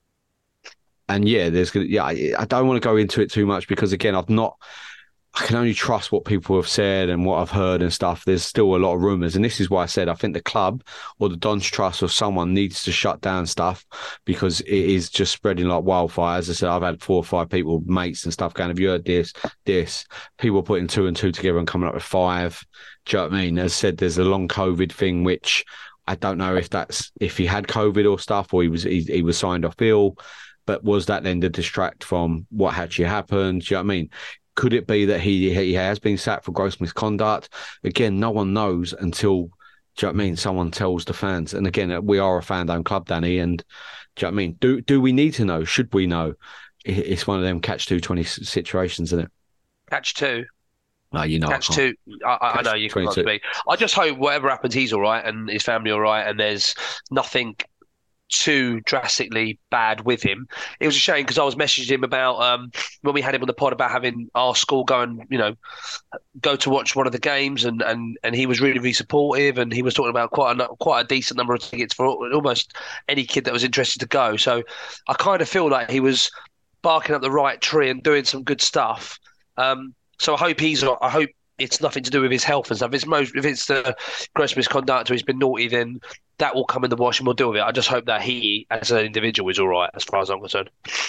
and yeah, there's going to, yeah, I, I don't want to go into it too much because again, I've not, I can only trust what people have said and what I've heard and stuff. There's still a lot of rumours. And this is why I said I think the club or the Don's Trust or someone needs to shut down stuff because it is just spreading like wildfire. As I said, I've had four or five people, mates and stuff going, have you heard this, this? People putting two and two together and coming up with five. Do you know what I mean? As I said, there's a long COVID thing, which I don't know if that's if he had COVID or stuff or he was he, he was signed off ill. But was that then to distract from what actually happened? Do you know what I mean? Could it be that he he has been sacked for gross misconduct? Again, no one knows until, do you know what I mean, someone tells the fans. And again, we are a fan-owned club, Danny, and do you know what I mean? Do do we need to know? Should we know? It's one of them catch two twenty situations, isn't it?
Catch two.
No, you know,
catch two. I, I, I know you can't speak. I just hope whatever happens, he's all right and his family all right, and there's nothing too drastically bad with him. It was a shame because I was messaging him about um, when we had him on the pod about having our school go and, you know, go to watch one of the games, and, and, and he was really, really supportive, and he was talking about quite a quite a decent number of tickets for almost any kid that was interested to go. So I kind of feel like he was barking up the right tree and doing some good stuff. Um, so I hope he's I hope it's nothing to do with his health and stuff. If it's most if it's the gross misconduct or he's been naughty, then that will come in the wash and we'll deal with it. I just hope that he, as an individual, is all right, as far as I'm concerned.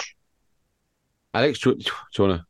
Alex, do, do you want to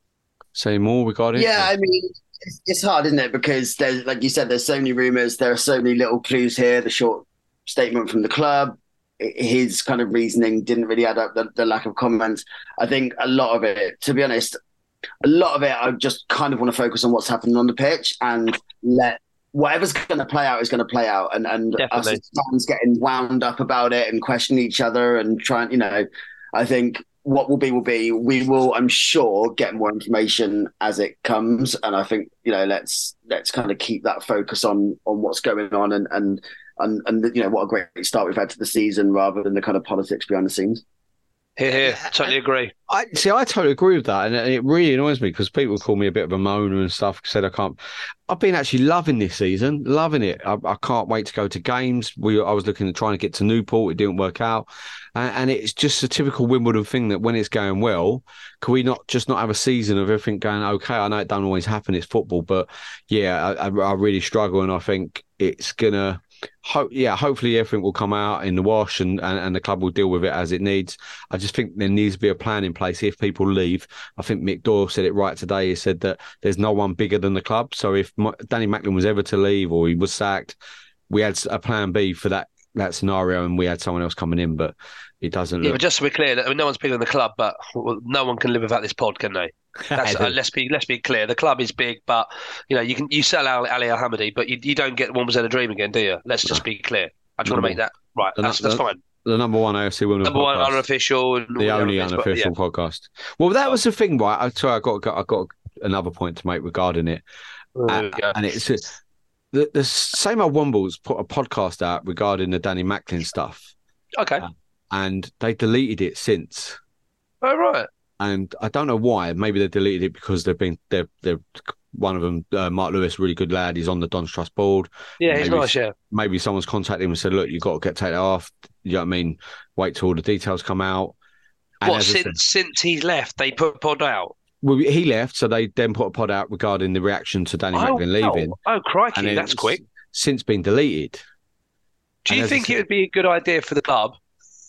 say more regarding it?
Yeah, I mean, it's, it's hard, isn't it? Because there's, like you said, there's so many rumours. There are so many little clues here. The short statement from the club, his kind of reasoning didn't really add up. The, the lack of comments. I think a lot of it, to be honest, a lot of it, I just kind of want to focus on what's happening on the pitch and let whatever's going to play out is going to play out. And, and us as fans getting wound up about it and questioning each other and trying, you know, I think what will be will be. We will, I'm sure, get more information as it comes. And I think, you know, let's let's kind of keep that focus on on what's going on and and and, and you know, what a great start we've had to the season rather than the kind of politics behind the scenes.
Here, here, totally agree.
I see. I totally agree with that, and it really annoys me because people call me a bit of a moaner and stuff. Said I can't. I've been actually loving this season, loving it. I, I can't wait to go to games. We, I was looking at trying to get to Newport, it didn't work out, and, and it's just a typical Wimbledon thing that when it's going well, can we not just not have a season of everything going okay? I know it don't always happen. It's football, but yeah, I, I, I really struggle, and I think it's gonna. Ho- yeah, hopefully everything will come out in the wash and, and, and the club will deal with it as it needs. I just think there needs to be a plan in place if people leave. I think Mick Doyle said it right today. He said that there's no one bigger than the club. So if my, Danny Macklin was ever to leave or he was sacked, we had a plan B for that that scenario and we had someone else coming in, but it doesn't
yeah,
look...
but just to be clear, I mean, no one's bigger than the club, but no one can live without this pod, can they? That's, uh, let's be let's be clear. The club is big, but you know you can you sell Ali, Ali Al-Hamadi, but you, you don't get one percent a dream again, do you? Let's just be clear. I just want to make that right.
The,
that's
the,
that's fine.
The number one A F C Women's
number
podcast.
one unofficial, and
the only unofficial yeah. podcast. Well, that was the thing, right? I sorry, I got I got another point to make regarding it,
oh,
uh, and it's the the same old Wombles put a podcast out regarding the Danny Macklin stuff.
Okay,
uh, and they deleted it since.
Oh right.
And I don't know why. Maybe they deleted it because they've been they're they're one of them, uh, Mark Lewis, really good lad. He's on the Don's Trust board.
Yeah,
maybe,
he's nice. Yeah.
Maybe someone's contacted him and said, "Look, you've got to get take that off." You know what I mean? Wait till all the details come out.
And what since said, since he's left, they put a pod out.
Well, he left, so they then put a pod out regarding the reaction to Danny
oh,
Macklin leaving.
Oh, oh crikey, that's quick.
Since been deleted.
Do you think it would be a good idea for the club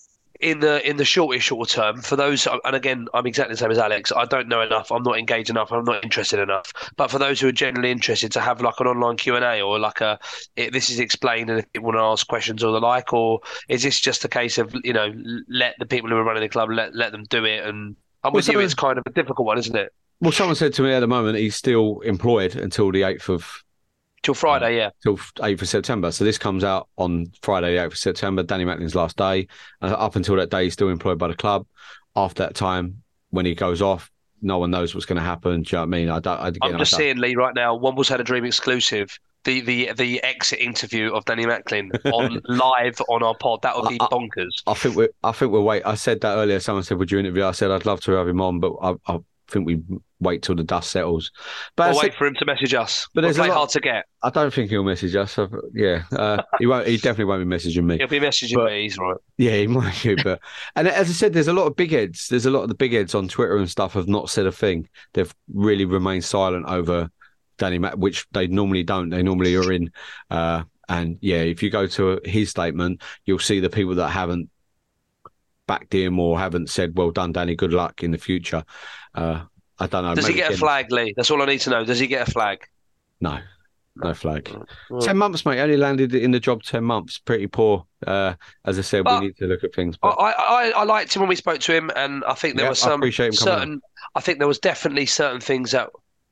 in the in the short short term, for those, and again, I'm exactly the same as Alex. I don't know enough. I'm not engaged enough. I'm not interested enough. But for those who are generally interested, to have like an online Q and A or like a it, this is explained, and if people want to ask questions or the like, or is this just a case of, you know, let the people who are running the club let let them do it? And I'm with
well,
you. It's kind of a difficult one, isn't it?
Well, someone said to me at the moment he's still employed until the eighth of
till Friday, yeah,
till eighth of September. So this comes out on Friday, the eighth of September, Danny Macklin's last day. Uh, up until that day, he's still employed by the club. After that time, when he goes off, no one knows what's going to happen. Do you know what I mean? I don't. I, again,
I'm just
I don't.
seeing, Lee, right now. Womble's had a dream exclusive. The the the exit interview of Danny Macklin on live on our pod. That would be
I,
bonkers.
I, I think we. I think we'll wait. I said that earlier. Someone said, "Would you interview?" I said, "I'd love to have him on," but I, I think we wait till the dust settles. But
we'll
I
wait
said,
for him to message us.
But
we'll
there's
play
a lot,
hard to get.
I don't think he'll message us. So, yeah, uh, he won't. He definitely won't be messaging me.
He'll be messaging
but,
me. He's right.
Yeah, he might be. But and as I said, there's a lot of big heads. There's a lot of the big heads on Twitter and stuff have not said a thing. They've really remained silent over Danny Mack, which they normally don't. They normally are in. Uh, and yeah, if you go to his statement, you'll see the people that haven't backed him or haven't said, "Well done, Danny. Good luck in the future." Uh, I don't know.
Does he get a flag, Lee? That's all I need to know. Does he get a flag?
No, no flag.
Well,
ten months, mate. Only landed in the job ten months. Pretty poor. Uh, as I said,
but
we need to look at things.
I,
But
I, I liked him when we spoke to him, and I think there
yeah,
was
I
some
appreciate him coming
certain. I think there was definitely certain things that.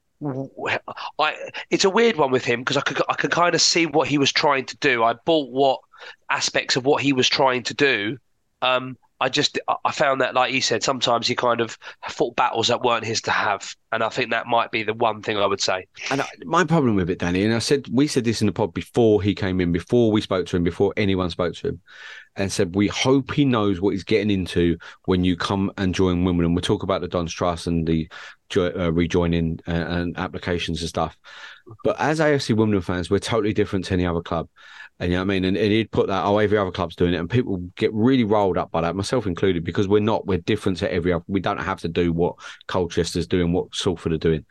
I. It's a weird one with him because I could I could kind of see what he was trying to do. I bought what aspects of what he was trying to do. Um, I just I found that, like you said, sometimes he kind of fought battles that weren't his to have, and I think that might be the one thing I would say.
And I, my problem with it, Danny, and I said we said this in the pod before he came in, before we spoke to him, before anyone spoke to him, and said we hope he knows what he's getting into when you come and join Wimbledon. We'll talk about the Don's Trust and the uh, rejoining uh, and applications and stuff. But as A F C Wimbledon fans, we're totally different to any other club. And you know what I mean? And, and he'd put that, oh, every other club's doing it. And people get really rolled up by that, myself included, because we're not, we're different to every other. We don't have to do what Colchester's doing, what Salford are doing.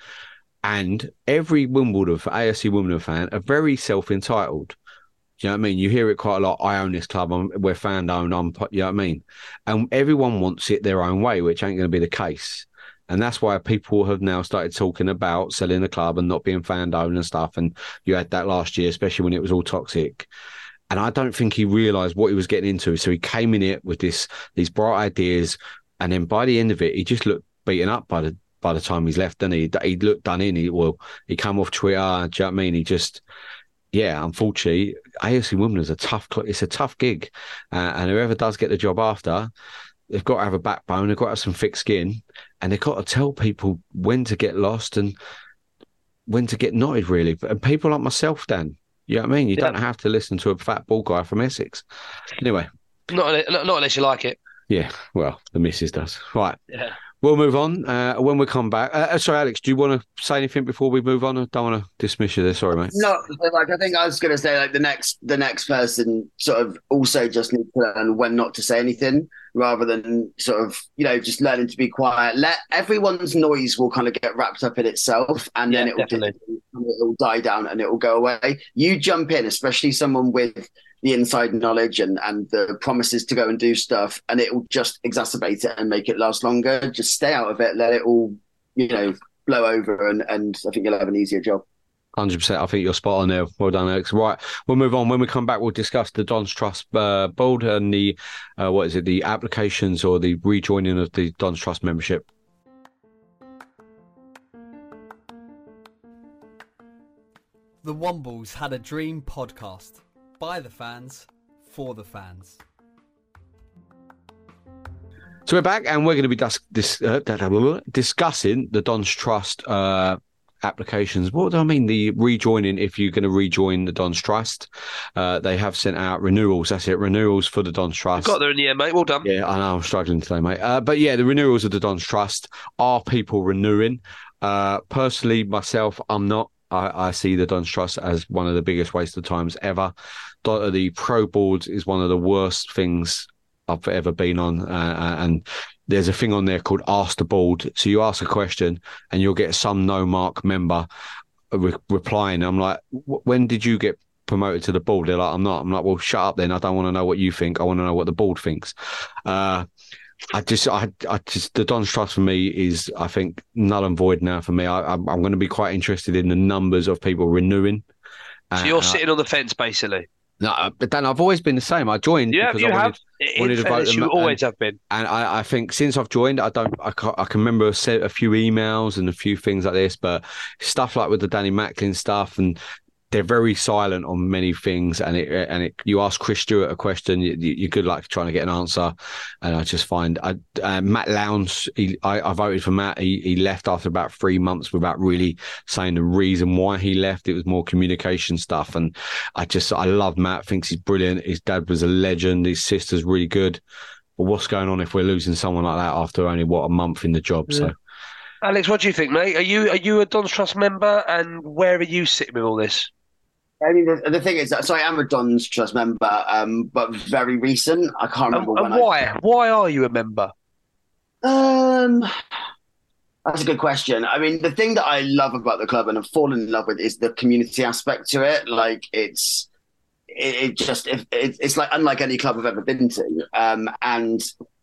And every Wimbledon, A F C Wimbledon fan, are very self-entitled. Do you know what I mean? You hear it quite a lot. I own this club. I'm, we're fan owned. I'm, you know what I mean? And everyone wants it their own way, which ain't going to be the case. And that's why people have now started talking about selling the club and not being fan owned and stuff. And you had that last year, especially when it was all toxic. And I don't think he realised what he was getting into. So he came in it with this these bright ideas. And then by the end of it, he just looked beaten up by the by the time he's left. And he he looked done in. He well, he came off Twitter. Do you know what I mean? He just, yeah, unfortunately, A F C Wimbledon is a tough, it's a tough gig. Uh, and whoever does get the job after, they've got to have a backbone. They've got to have some thick skin, and they've got to tell people when to get lost and when to get knotted, really. And people like myself, Dan, you know what I mean? You yeah. don't have to listen to a fat ball guy from Essex. Anyway.
Not, not unless you like it.
Yeah, well, the missus does. Right.
Yeah.
We'll move on uh, when we come back. Uh, sorry, Alex, do you want to say anything before we move on? I don't want to dismiss you there. Sorry, mate.
No, like I think I was going to say, like the next, the next person sort of also just needs to learn when not to say anything, rather than sort of, you know, just learning to be quiet. Let everyone's noise will kind of get wrapped up in itself, and then yeah, it will just, it will die down and it will go away. You jump in, especially someone with the inside knowledge and, and the promises to go and do stuff, and it will just exacerbate it and make it last longer. Just stay out of it, let it all, you know, blow over, and, and I think you'll have an easier job.
one hundred percent. I think you're spot on there. Well done, Alex. Right, we'll move on. When we come back, we'll discuss the Don's Trust uh, board and the, uh, what is it, the applications or the rejoining of the Don's Trust membership.
The Wombles Had a Dream podcast. By the fans, for the fans.
So we're back, and we're going to be dis- dis- uh, discussing the Don's Trust uh, applications. What do I mean? The rejoining, if you're going to rejoin the Don's Trust. Uh, they have sent out renewals. That's it, renewals for the Don's Trust.
Got there in the end, mate. Well done.
Yeah, I know. I'm struggling today, mate. Uh, but yeah, the renewals of the Don's Trust are people renewing. Uh, personally, myself, I'm not. I, I see the Don's Trust as one of the biggest waste of times ever. The pro boards is one of the worst things I've ever been on. Uh, and there's a thing on there called Ask the Board. So you ask a question and you'll get some no mark member re- replying. I'm like, when did you get promoted to the board. They're like, I'm not. I'm like, well, shut up then. I don't want to know what you think. I want to know what the board thinks. Uh, I just, I, I just, the Don's Trust for me is, I think, null and void now for me. I, I'm, I'm going to be quite interested in the numbers of people renewing.
So you're uh, sitting on the fence, basically.
No, but Dan, I've always been the same. I joined
yeah,
because
you
I wanted,
have.
wanted to vote them.
You always
and,
have been.
And I, I think since I've joined, I don't. I, can, I can remember a, set, a few emails and a few things like this, but stuff like with the Danny Macklin stuff, and they're very silent on many things. And it and it, you ask Chris Stewart a question, you, you're good like trying to get an answer. And I just find I, uh, Matt Lowndes. He, I, I voted for Matt. He, he left after about three months without really saying the reason why he left. It was more communication stuff. And I just I love Matt. Thinks he's brilliant. His dad was a legend. His sister's really good. But what's going on if we're losing someone like that after only what a month in the job? Yeah. So,
Alex, what do you think, mate? Are you are you a Don's Trust member, and where are you sitting with all this?
I mean, the, the thing is, so I am a Don's Trust member, um, but very recent. I can't remember
and,
when.
And why?
I...
Why are you a member?
Um, that's a good question. I mean, the thing that I love about the club and I've fallen in love with is the community aspect to it. Like, it's it, it just it, it's like unlike any club I've ever been to, um, and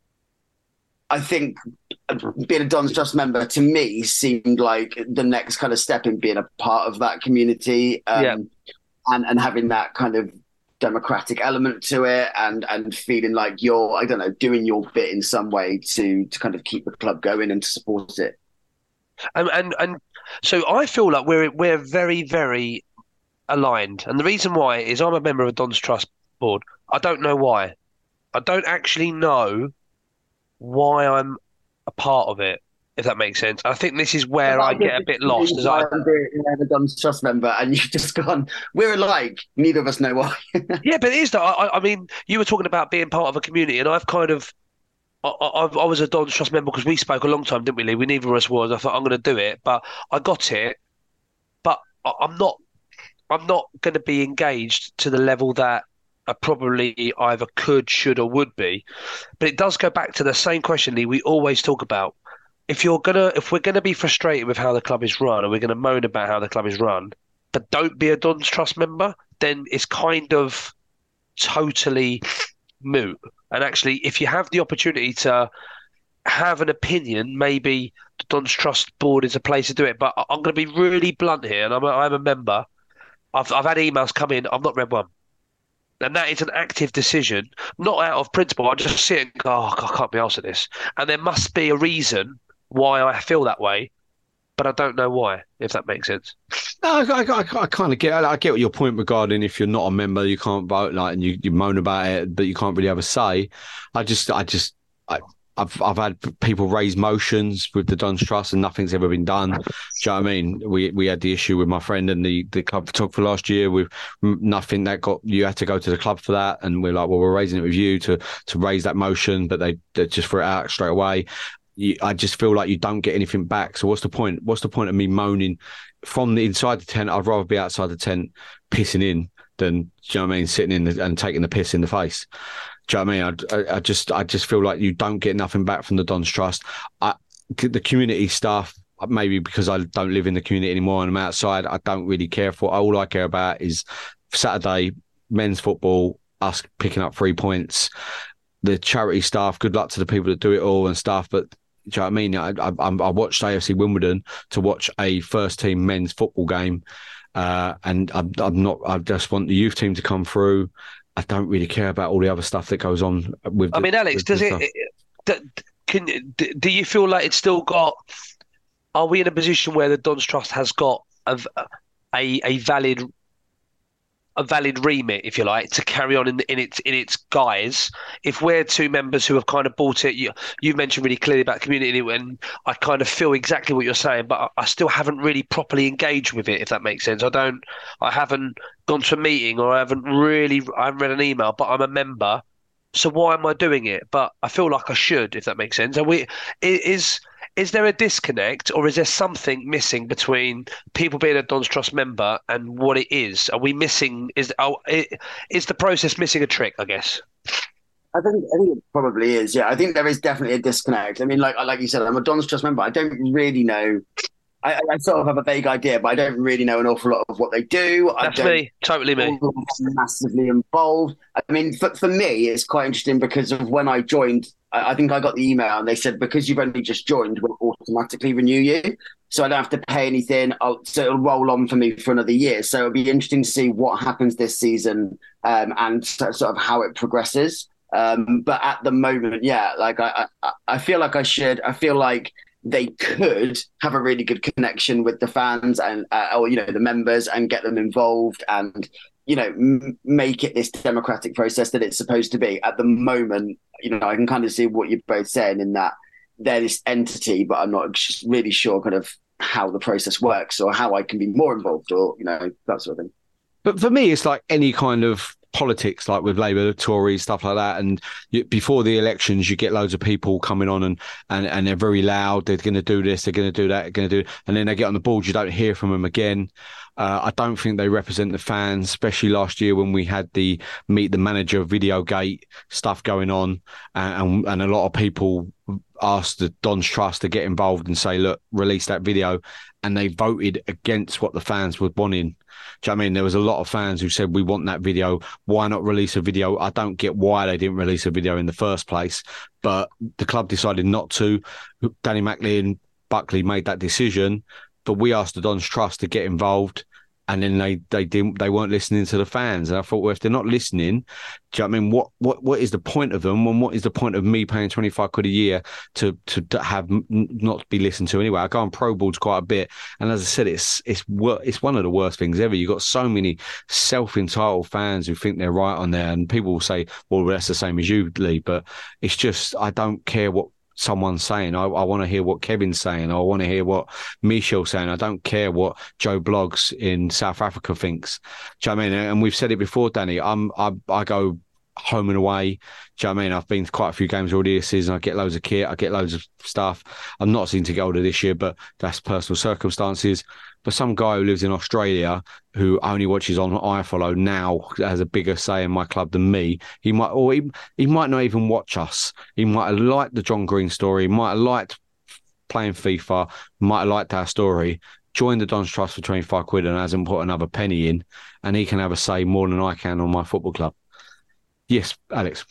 I think being a Don's Trust member to me seemed like the next kind of step in being a part of that community. Um, yeah. And, and having that kind of democratic element to it, and and feeling like you're, I don't know, doing your bit in some way to to kind of keep the club going and to support it.
And and and so I feel like we're we're very very aligned, and the reason why is I'm a member of a Don's Trust board. I don't know why. I don't actually know why I'm a part of it, if that makes sense. I think this is where I get a bit lost. As I
am a Don's Trust member, and you've just gone, we're alike. Neither of us know why.
Yeah, but it is that. I, I mean, you were talking about being part of a community, and I've kind of, I, I, I was a Don's Trust member because we spoke a long time, didn't we, Lee? We neither of us was. I thought I'm going to do it, but I got it. But I, I'm not. I'm not going to be engaged to the level that I probably either could, should, or would be. But it does go back to the same question, Lee, we always talk about. If you're gonna, if we're gonna be frustrated with how the club is run, and we're gonna moan about how the club is run, but don't be a Don's Trust member, then it's kind of totally moot. And actually, if you have the opportunity to have an opinion, maybe the Don's Trust board is a place to do it. But I'm going to be really blunt here, and I'm a, I'm a member. I've I've had emails come in. I've not read one. And that is an active decision, not out of principle. I just sit and go, oh, God, I can't be arsed at this. And there must be a reason why I feel that way, but I don't know why, if that makes sense.
No, I, I, I kind of get I get what your point regarding if you're not a member, you can't vote, like, and you, you moan about it, but you can't really have a say. I just, I just, I, I've I've had people raise motions with the Don's Trust and nothing's ever been done. Do you know what I mean? We we had the issue with my friend and the, the club photographer last year with nothing that got, you had to go to the club for that. And we're like, well, we're raising it with you to, to raise that motion, but they, they just threw it out straight away. You, I just feel like you don't get anything back. So what's the point? What's the point of me moaning from the inside the tent? I'd rather be outside the tent pissing in than, do you know what I mean, sitting in the, and taking the piss in the face. Do you know what I mean? I, I just I just feel like you don't get nothing back from the Don's Trust. I, the community stuff, maybe because I don't live in the community anymore and I'm outside, I don't really care for. All I care about is Saturday, men's football, us picking up three points, the charity stuff. Good luck to the people that do it all and stuff. But do you know what I mean? I, I, I watched A F C Wimbledon to watch a first team men's football game, uh, and I'm, I'm not. I just want the youth team to come through. I don't really care about all the other stuff that goes on with.
I
the,
mean, Alex, does it? it can do you feel like it's still got? Are we in a position where the Don's Trust has got a a, a valid a valid remit, if you like, to carry on in, in its in its guise? If we're two members who have kind of bought it, you you mentioned really clearly about community, and I kind of feel exactly what you're saying, but I, I still haven't really properly engaged with it, if that makes sense. I don't, I haven't gone to a meeting, or I haven't really, I haven't read an email, but I'm a member, so why am I doing it? But I feel like I should, if that makes sense. And we is. Is there a disconnect, or is there something missing between people being a Don's Trust member and what it is? Are we missing? Is oh, is the process missing a trick? I guess.
I think I think it probably is. Yeah, I think there is definitely a disconnect. I mean, like like you said, I'm a Don's Trust member. I don't really know I, I sort of have a vague idea, but I don't really know an awful lot of what they do. I
That's
don't
me, totally me.
Massively involved. I mean, for, for me, it's quite interesting because of when I joined. I, I think I got the email and they said because you've only just joined, we'll automatically renew you, so I don't have to pay anything. I'll, so it'll roll on for me for another year. So it'll be interesting to see what happens this season um, and sort of how it progresses. Um, but at the moment, yeah, like I, I, I feel like I should. I feel like they could have a really good connection with the fans and uh, or you know the members and get them involved and you know m- make it this democratic process that it's supposed to be. At the moment, you know, I can kind of see what you're both saying in that they're this entity, but I'm not really sure kind of how the process works or how I can be more involved or you know that sort of thing.
But for me, it's like any kind of politics, like with Labour, Tories, stuff like that. And you, before the elections, you get loads of people coming on and and, and they're very loud. They're going to do this, they're going to do that, they're going to do, and then they get on the board. You don't hear from them again. Uh, I don't think they represent the fans, especially last year when we had the meet the manager video gate stuff going on, and and, and a lot of people asked the Don's Trust to get involved and say, look, release that video, and they voted against what the fans were wanting. Do you know what I mean? There was a lot of fans who said, we want that video. Why not release a video? I don't get why they didn't release a video in the first place, but the club decided not to. Danny Mackley and Buckley made that decision, but we asked the Don's Trust to get involved. And then they they didn't they weren't listening to the fans. And I thought, well, if they're not listening, do you know what I mean? What what what is the point of them? And what is the point of me paying twenty-five quid a year to to have not be listened to anyway? I go on Pro Boards quite a bit, and as I said, it's it's it's one of the worst things ever. You've got so many self-entitled fans who think they're right on there, and people will say, well, that's the same as you, Lee. But it's just, I don't care what someone's saying. I, I want to hear what Kevin's saying. I want to hear what Michel's saying. I don't care what Joe Bloggs in South Africa thinks. Do you know what I mean? And we've said it before, Danny. I'm I I go home and away. Do you know what I mean? I've been to quite a few games already this season. I get loads of kit. I get loads of stuff. I'm not seeing to get older this year, but that's personal circumstances. But some guy who lives in Australia who only watches on iFollow now has a bigger say in my club than me. He might, or he, he might not even watch us. He might have liked the John Green story. He might have liked playing FIFA. Might have liked our story. Joined the Don's Trust for twenty-five quid and hasn't put another penny in, and he can have a say more than I can on my football club. Yes, Alex.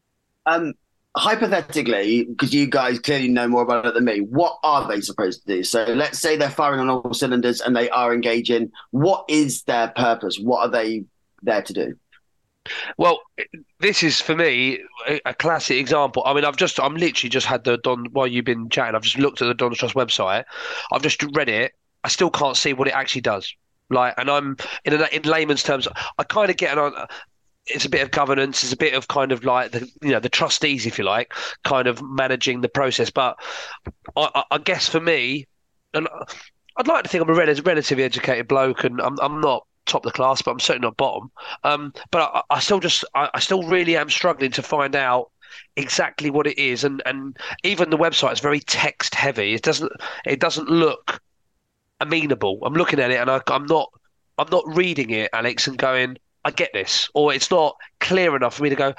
Um, hypothetically, because you guys clearly know more about it than me, what are they supposed to do? So let's say they're firing on all cylinders and they are engaging. What is their purpose? What are they there to do?
Well, this is for me a, a classic example. I mean, I've just, I'm literally just had the Don, while you've been chatting, I've just looked at the Don's Trust website. I've just read it. I still can't see what it actually does. Like, and I'm in a, in layman's terms, I kind of get an. It's a bit of governance. It's a bit of kind of like the, you know, the trustees, if you like, kind of managing the process. But I, I guess for me, and I'd like to think I'm a relatively educated bloke, and I'm I'm not top of the class, but I'm certainly not bottom. Um, but I, I still just, I, I still really am struggling to find out exactly what it is, and and even the website is very text heavy. It doesn't, it doesn't look amenable. I'm looking at it, and I, I'm not, I'm not reading it, Alex, and going, I get this, or it's not clear enough for me to go,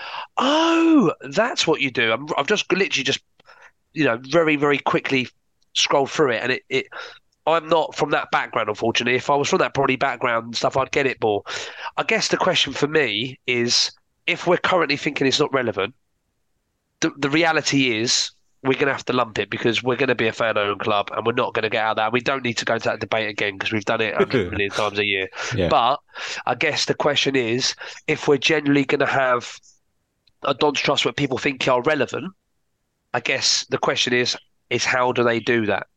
oh, that's what you do. I'm, I've just literally just, you know, very, very quickly scrolled through it, and it, it, I'm not from that background, unfortunately. If I was from that probably background and stuff, I'd get it more. I guess the question for me is, if we're currently thinking it's not relevant, the, the reality is we're going to have to lump it, because we're going to be a fan-owned club and we're not going to get out of that. We don't need to go into that debate again, because we've done it a hundred million times a year. Yeah. But I guess the question is, if we're generally going to have a Don's Trust where people think are relevant, I guess the question is, is how do they do that?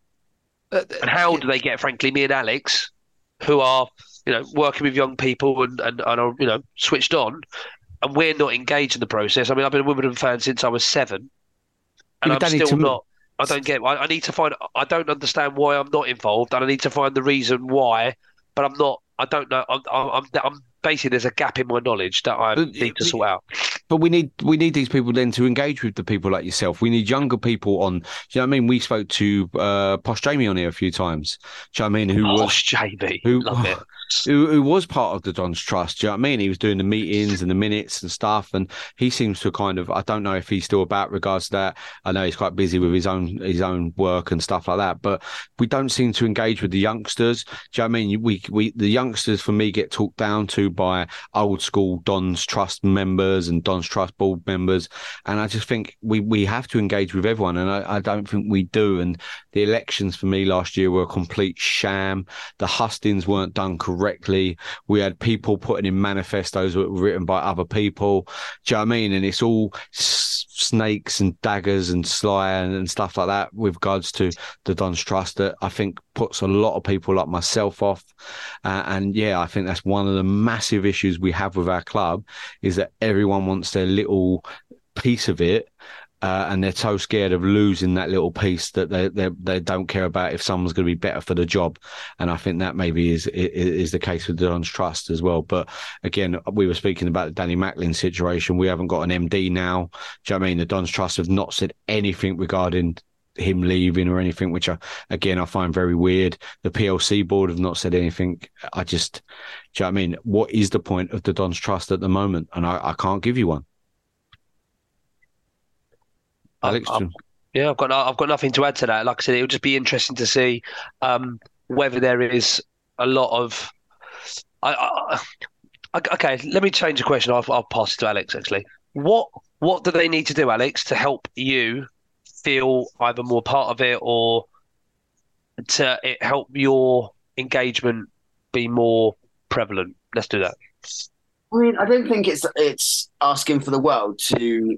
And how do they get, frankly, me and Alex, who are, you know, working with young people and, and, and are, you know, switched on, and we're not engaged in the process. I mean, I've been a Wimbledon fan since I was seven. And I'm still to... not. I don't get. I, I need to find. I don't understand why I'm not involved, and I need to find the reason why. But I'm not. I don't know. I'm. I'm. I'm basically there's a gap in my knowledge that I
But-
need to sort out.
But we need we need these people then to engage with the people like yourself. We need younger people on. Do you know what I mean? We spoke to uh, Posh Jamie on here a few times. Do you know what I mean? Who was
Posh Jamie,
who,
love it.
Who, who was part of the Don's Trust. Do you know what I mean? He was doing the meetings and the minutes and stuff, and he seems to kind of. I don't know if he's still about regards to that. I know he's quite busy with his own his own work and stuff like that. But we don't seem to engage with the youngsters. Do you know what I mean? We we the youngsters for me get talked down to by old school Don's Trust members and Don's Trust board members, and I just think we we have to engage with everyone, and I, I don't think we do. And the elections for me last year were a complete sham. The hustings weren't done correctly. We had people putting in manifestos that were written by other people. Do you know what I mean? And it's all s- snakes and daggers and sly and, and stuff like that with regards to the Don's Trust that I think puts a lot of people like myself off. Uh, and yeah, I think that's one of the massive issues we have with our club is that everyone wants their little piece of it. Uh, and they're so scared of losing that little piece that they, they they don't care about if someone's going to be better for the job. And I think that maybe is is, is the case with the Don's Trust as well. But again, we were speaking about the Danny Macklin situation. We haven't got an M D now. Do you know what I mean? The Don's Trust have not said anything regarding him leaving or anything, which I, again, I find very weird. The P L C board have not said anything. I just, do you know what I mean? What is the point of the Don's Trust at the moment? And I, I can't give you one. Alex,
I'm, I'm, yeah, I've got no, I've got nothing to add to that. Like I said, it would just be interesting to see um, whether there is a lot of. I, I, I, okay, let me change the question. I'll, I'll pass it to Alex. Actually, what what do they need to do, Alex, to help you feel either more part of it or to it help your engagement be more prevalent? Let's do that.
I mean, I don't think it's it's asking for the world to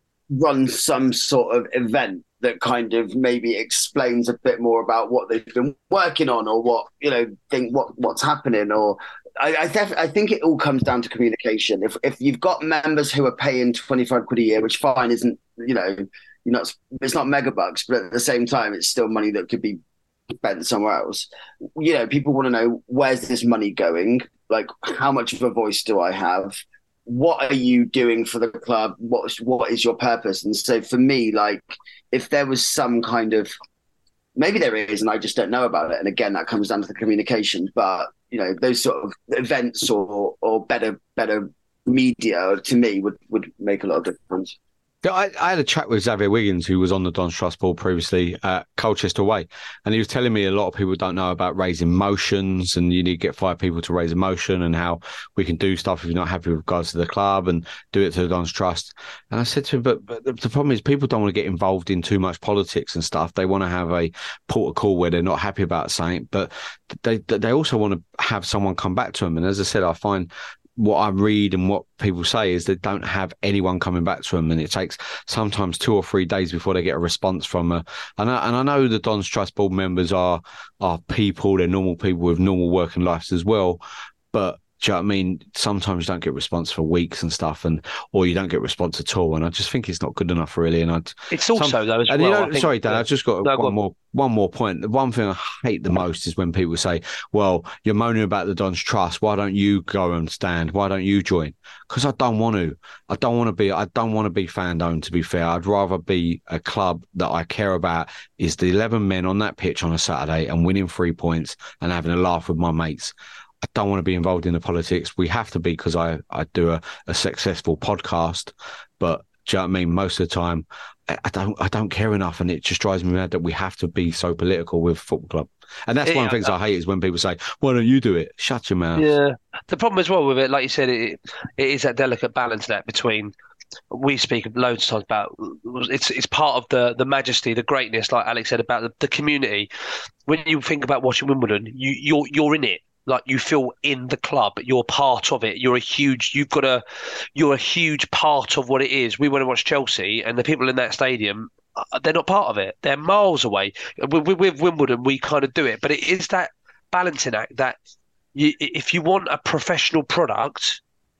run some sort of event that kind of maybe explains a bit more about what they've been working on or what, you know, think what what's happening. Or I I, def- I think it all comes down to communication. If if you've got members who are paying twenty-five quid a year, which fine isn't, you know, you're not, it's not mega bucks, but at the same time, it's still money that could be spent somewhere else. You know, people want to know, where's this money going? Like, how much of a voice do I have? What are you doing for the club? What what is your purpose? And so for me, like, if there was some kind of, maybe there is, and I just don't know about it. And again, that comes down to the communication. But you know, those sort of events or or better better media to me would would make a lot of difference.
I, I had a chat with Xavier Wiggins, who was on the Don's Trust board previously at Colchester Way, and he was telling me a lot of people don't know about raising motions, and you need to get five people to raise a motion, and how we can do stuff if you're not happy with regards to the club and do it to the Don's Trust. And I said to him, but, but the problem is people don't want to get involved in too much politics and stuff. They want to have a port of call where they're not happy about something, but they they also want to have someone come back to them. And as I said, I find what I read and what people say is they don't have anyone coming back to them, and it takes sometimes two or three days before they get a response from a. And I, and I know the Don's Trust board members are are people, they're normal people with normal working lives as well, but do you know what I mean? Sometimes you don't get response for weeks and stuff, and or you don't get response at all. And I just think it's not good enough, really. And I'd,
it's also
some,
though as
and
well.
You know,
I think,
sorry, Dan,
yeah.
I've just got
no,
one
go
more one more point. The one thing I hate the most is when people say, "Well, you're moaning about the Don's Trust. Why don't you go and stand? Why don't you join?" Because I don't want to. I don't want to be. I don't want to be fan owned. To be fair, I'd rather be a club that I care about is the eleven men on that pitch on a Saturday and winning three points and having a laugh with my mates. I don't want to be involved in the politics. We have to be because I, I do a, a successful podcast. But do you know what I mean? Most of the time, I, I don't I don't care enough, and it just drives me mad that we have to be so political with football club. And that's
Yeah,
one of the things I hate is when people say, "Why don't you do it?" Shut your mouth.
Yeah, the problem as well with it, like you said, it it is that delicate balance that between. We speak loads of times about it's it's part of the the majesty, the greatness, like Alex said about the, the community. When you think about watching Wimbledon, you you're you're in it. Like you feel in the club, you're part of it. You're a huge, you've got a, you're a huge part of what it is. We went to watch Chelsea, and the people in that stadium, they're not part of it. They're miles away. With, with Wimbledon, we kind of do it, but it is that balancing act that you, if you want a professional product,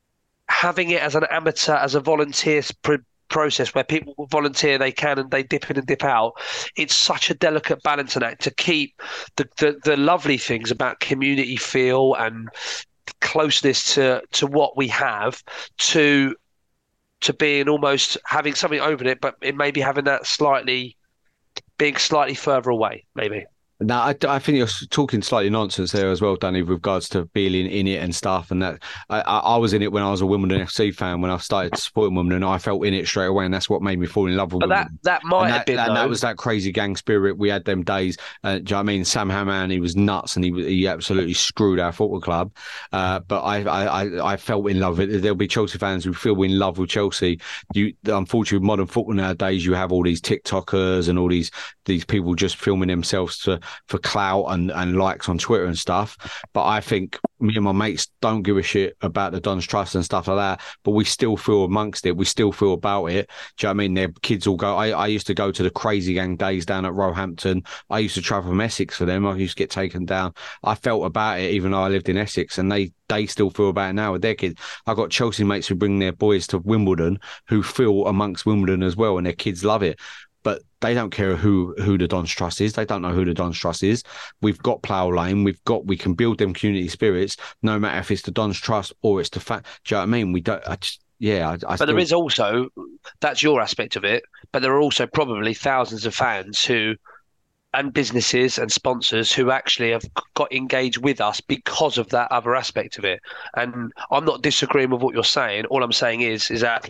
having it as an amateur, as a volunteer pr- process where people will volunteer, they can, and they dip in and dip out. It's such a delicate balancing act to keep the, the, the lovely things about community feel and closeness to to what we have to to being almost having something over it, but it maybe having that slightly being slightly further away, maybe.
No, I, I think you're talking slightly nonsense there as well, Danny, with regards to being in it and stuff. And that I, I was in it when I was a Wimbledon F C fan. When I started supporting Wimbledon, I felt in it straight away, and that's what made me fall in love with
but
Wimbledon.
That that might
and
have
that,
been,
and
though.
that was that crazy gang spirit. We had them days. Uh, do you know what I mean? Sam Hammond, he was nuts, and he he absolutely screwed our football club. Uh, but I, I I felt in love with it. There'll be Chelsea fans who feel in love with Chelsea. You, unfortunately, with modern football nowadays, you have all these TikTokers and all these these people just filming themselves to for clout and, and likes on Twitter and stuff. But I think me and my mates don't give a shit about the Don's Trust and stuff like that, but we still feel amongst it. We still feel about it. Do you know what I mean? Their kids all go. I, I used to go to the Crazy Gang days down at Roehampton. I used to travel from Essex for them. I used to get taken down. I felt about it even though I lived in Essex, and they they still feel about it now with their kids. I've got Chelsea mates who bring their boys to Wimbledon who feel amongst Wimbledon as well, and their kids love it. But they don't care who, who the Don's Trust is. They don't know who the Don's Trust is. We've got Plough Lane. We've got we can build them community spirits, no matter if it's the Don's Trust or it's the fact. Do you know what I mean? We don't. I just, yeah. I, I
but
still...
there is also that's your aspect of it. But there are also probably thousands of fans who, and businesses and sponsors who actually have got engaged with us because of that other aspect of it. And I'm not disagreeing with what you're saying. All I'm saying is is that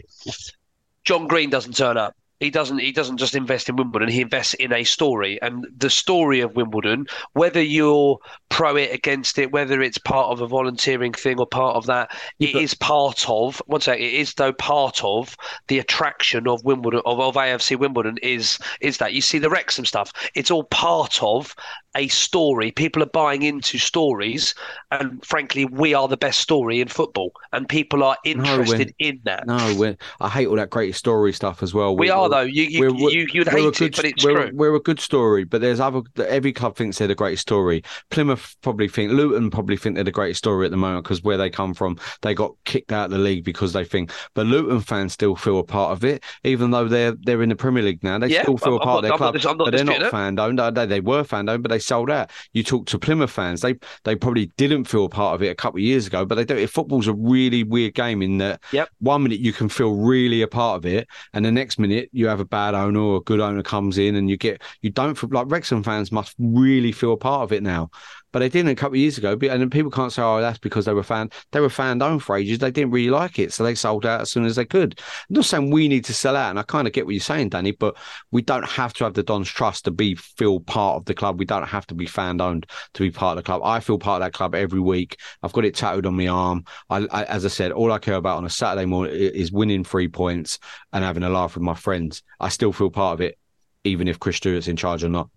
John Green doesn't turn up. He doesn't. He doesn't just invest in Wimbledon. He invests in a story, and the story of Wimbledon. Whether you're pro it, against it, whether it's part of a volunteering thing or part of that, it
but,
is part of. One second, it is though part of the attraction of Wimbledon of, of A F C Wimbledon. Is is that you see the Wrexham stuff? It's all part of a story. People are buying into stories, and frankly, we are the best story in football, and people are interested
no,
in that.
No, we're, I hate all that great story stuff as well.
We, we are though. You you
we're,
you you'd hate
good,
it, but it's
we're,
true.
We're a good story, but there's other. Every club thinks they're the greatest story. Plymouth probably think, Luton probably think they're the greatest story at the moment because where they come from, they got kicked out of the league because they think. But Luton fans still feel a part of it, even though they're they're in the Premier League now. They
yeah,
still feel
I'm,
a part
I'm
of their
not,
club,
I'm not, I'm not
but they're not
it.
fan owned. They they were fan owned, but they sold out. You talk to Plymouth fans, they they probably didn't feel a part of it a couple of years ago, but they do. Football's a really weird game in that
yep.
one minute you can feel really a part of it, and the next minute you have a bad owner or a good owner comes in, and you get you don't feel like Wrexham fans must really feel a part of it now. But they didn't a couple of years ago, and people can't say, "Oh, that's because they were fan they were fan owned for ages. They didn't really like it, so they sold out as soon as they could." I'm not saying we need to sell out, and I kind of get what you're saying, Danny, but we don't have to have the Don's Trust to be feel part of the club. We don't have to be fan owned to be part of the club. I feel part of that club every week. I've got it tattooed on my arm. I, I, as I said, all I care about on a Saturday morning is winning three points and having a laugh with my friends. I still feel part of it, even if Chris Stewart's in charge or not.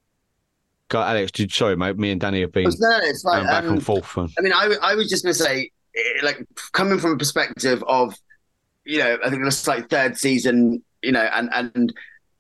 God, Alex, did, sorry, mate. Me and Danny have been
no, it's like,
going back
um,
and forth. And...
I mean, I, I was just going to say, like, coming from a perspective of, you know, I think it's like third season, you know, and and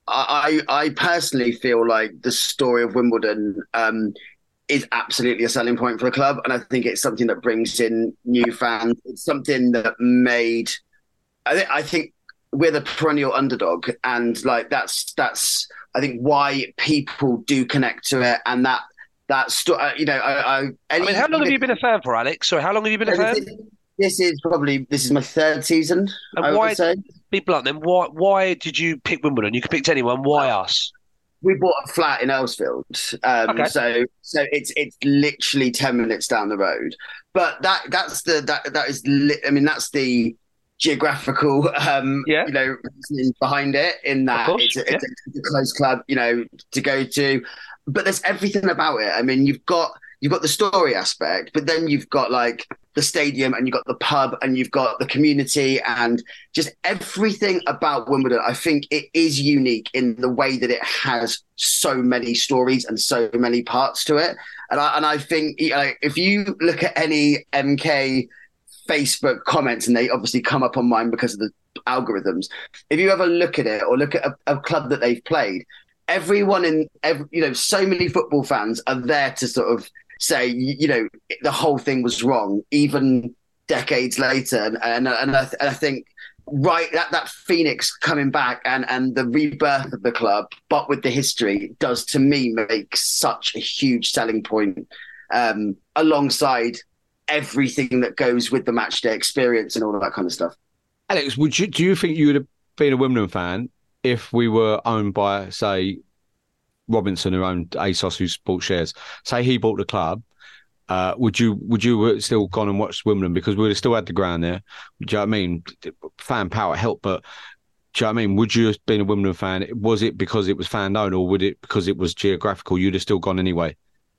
I I personally feel like the story of Wimbledon um, is absolutely a selling point for the club, and I think it's something that brings in new fans. It's something that made, I think, I think we're the perennial underdog, and like that's that's. I think why people do connect to it, and that that sto- uh, you know, I, I, any,
I mean, how long have you been a fan for, Alex? Sorry, how long have you been a fan?
This is probably this is my third season.
And
I
why?
would say.
Be blunt. Then why? Why did you pick Wimbledon? You could pick anyone. Why us?
We bought a flat in Earlsfield, um, okay. so so it's it's literally ten minutes down the road. But that that's the that that is li- I mean that's the geographical, um,
yeah.
you know, reasoning behind it. In that it's a, yeah. it's, a, it's a close club, you know, to go to. But there's everything about it. I mean, you've got you've got the story aspect, but then you've got like the stadium, and you've got the pub, and you've got the community, and just everything about Wimbledon. I think it is unique in the way that it has so many stories and so many parts to it. And I and I think you know, if you look at any M K Facebook comments, and they obviously come up on mine because of the algorithms. If you ever look at it or look at a, a club that they've played, everyone in, every, you know, so many football fans are there to sort of say, you know, the whole thing was wrong, even decades later. And and, and, I, and I think right that that phoenix coming back and and the rebirth of the club, but with the history, does to me make such a huge selling point um, alongside everything that goes with the match day experience and all of that kind of stuff.
Alex, would you do you think you would have been a Wimbledon fan if we were owned by, say, Robinson, who owned ASOS, who bought shares? Say he bought the club, uh, would you would you have still gone and watched Wimbledon because we would have still had the ground there? Do you know what I mean? Fan power helped, but do you know what I mean? Would you have been a Wimbledon fan? Was it because it was fan owned, or would it because it was geographical? You'd have still gone anyway.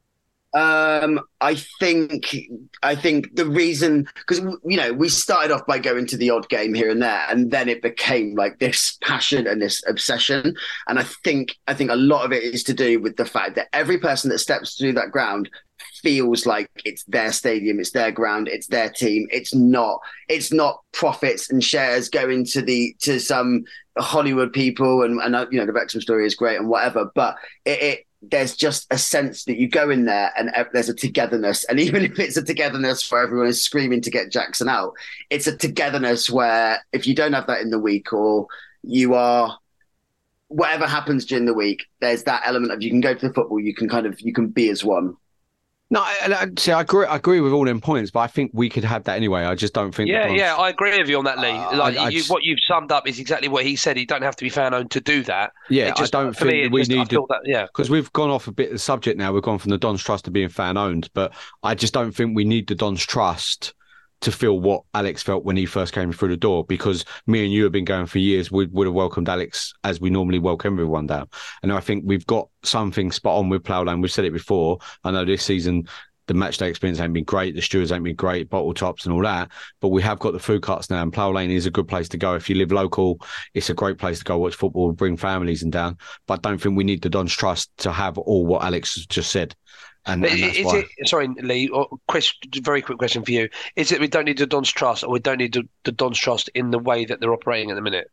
Um, I think I think the reason, because you know we started off by going to the odd game here and there, and then it became like this passion and this obsession. And I think I think a lot of it is to do with the fact that every person that steps through that ground feels like it's their stadium, it's their ground, it's their team. It's not it's not profits and shares going to the to some Hollywood people, and and you know the Wrexham story is great and whatever, but it. it there's just a sense that you go in there and there's a togetherness. And even if it's a togetherness where everyone is screaming to get Jackson out, it's a togetherness where if you don't have that in the week, or you are, whatever happens during the week, there's that element of you can go to the football, you can kind of, you can be as one.
No, I, I, see, I agree. I agree with all them points, but I think we could have that anyway. I just don't think.
Yeah,
Bronze...
yeah, I agree with you on that, Lee.
Uh,
like
I, I
you,
just...
what you've summed up is exactly what he said. You don't have to be fan owned to do that.
Yeah, just, I don't think
me,
we
just,
need to.
That, yeah,
because we've gone off a bit of the subject now. We've gone from the Don's Trust to being fan owned, but I just don't think we need the Don's Trust to feel what Alex felt when he first came through the door, because me and you have been going for years. We would have welcomed Alex as we normally welcome everyone down. And I think we've got something spot on with Plough Lane. We've said it before. I know this season the match day experience ain't been great, the stewards ain't been great, bottle tops and all that, but we have got the food carts now, and Plough Lane is a good place to go. If you live local, it's a great place to go watch football, bring families and down. But I don't think we need the Don's Trust to have all what Alex has just said. And, and that's
is
why.
It, sorry, Lee, Chris, very quick question for you. Is it we don't need the Don's Trust, or we don't need the, the Don's Trust in the way that they're operating at the minute?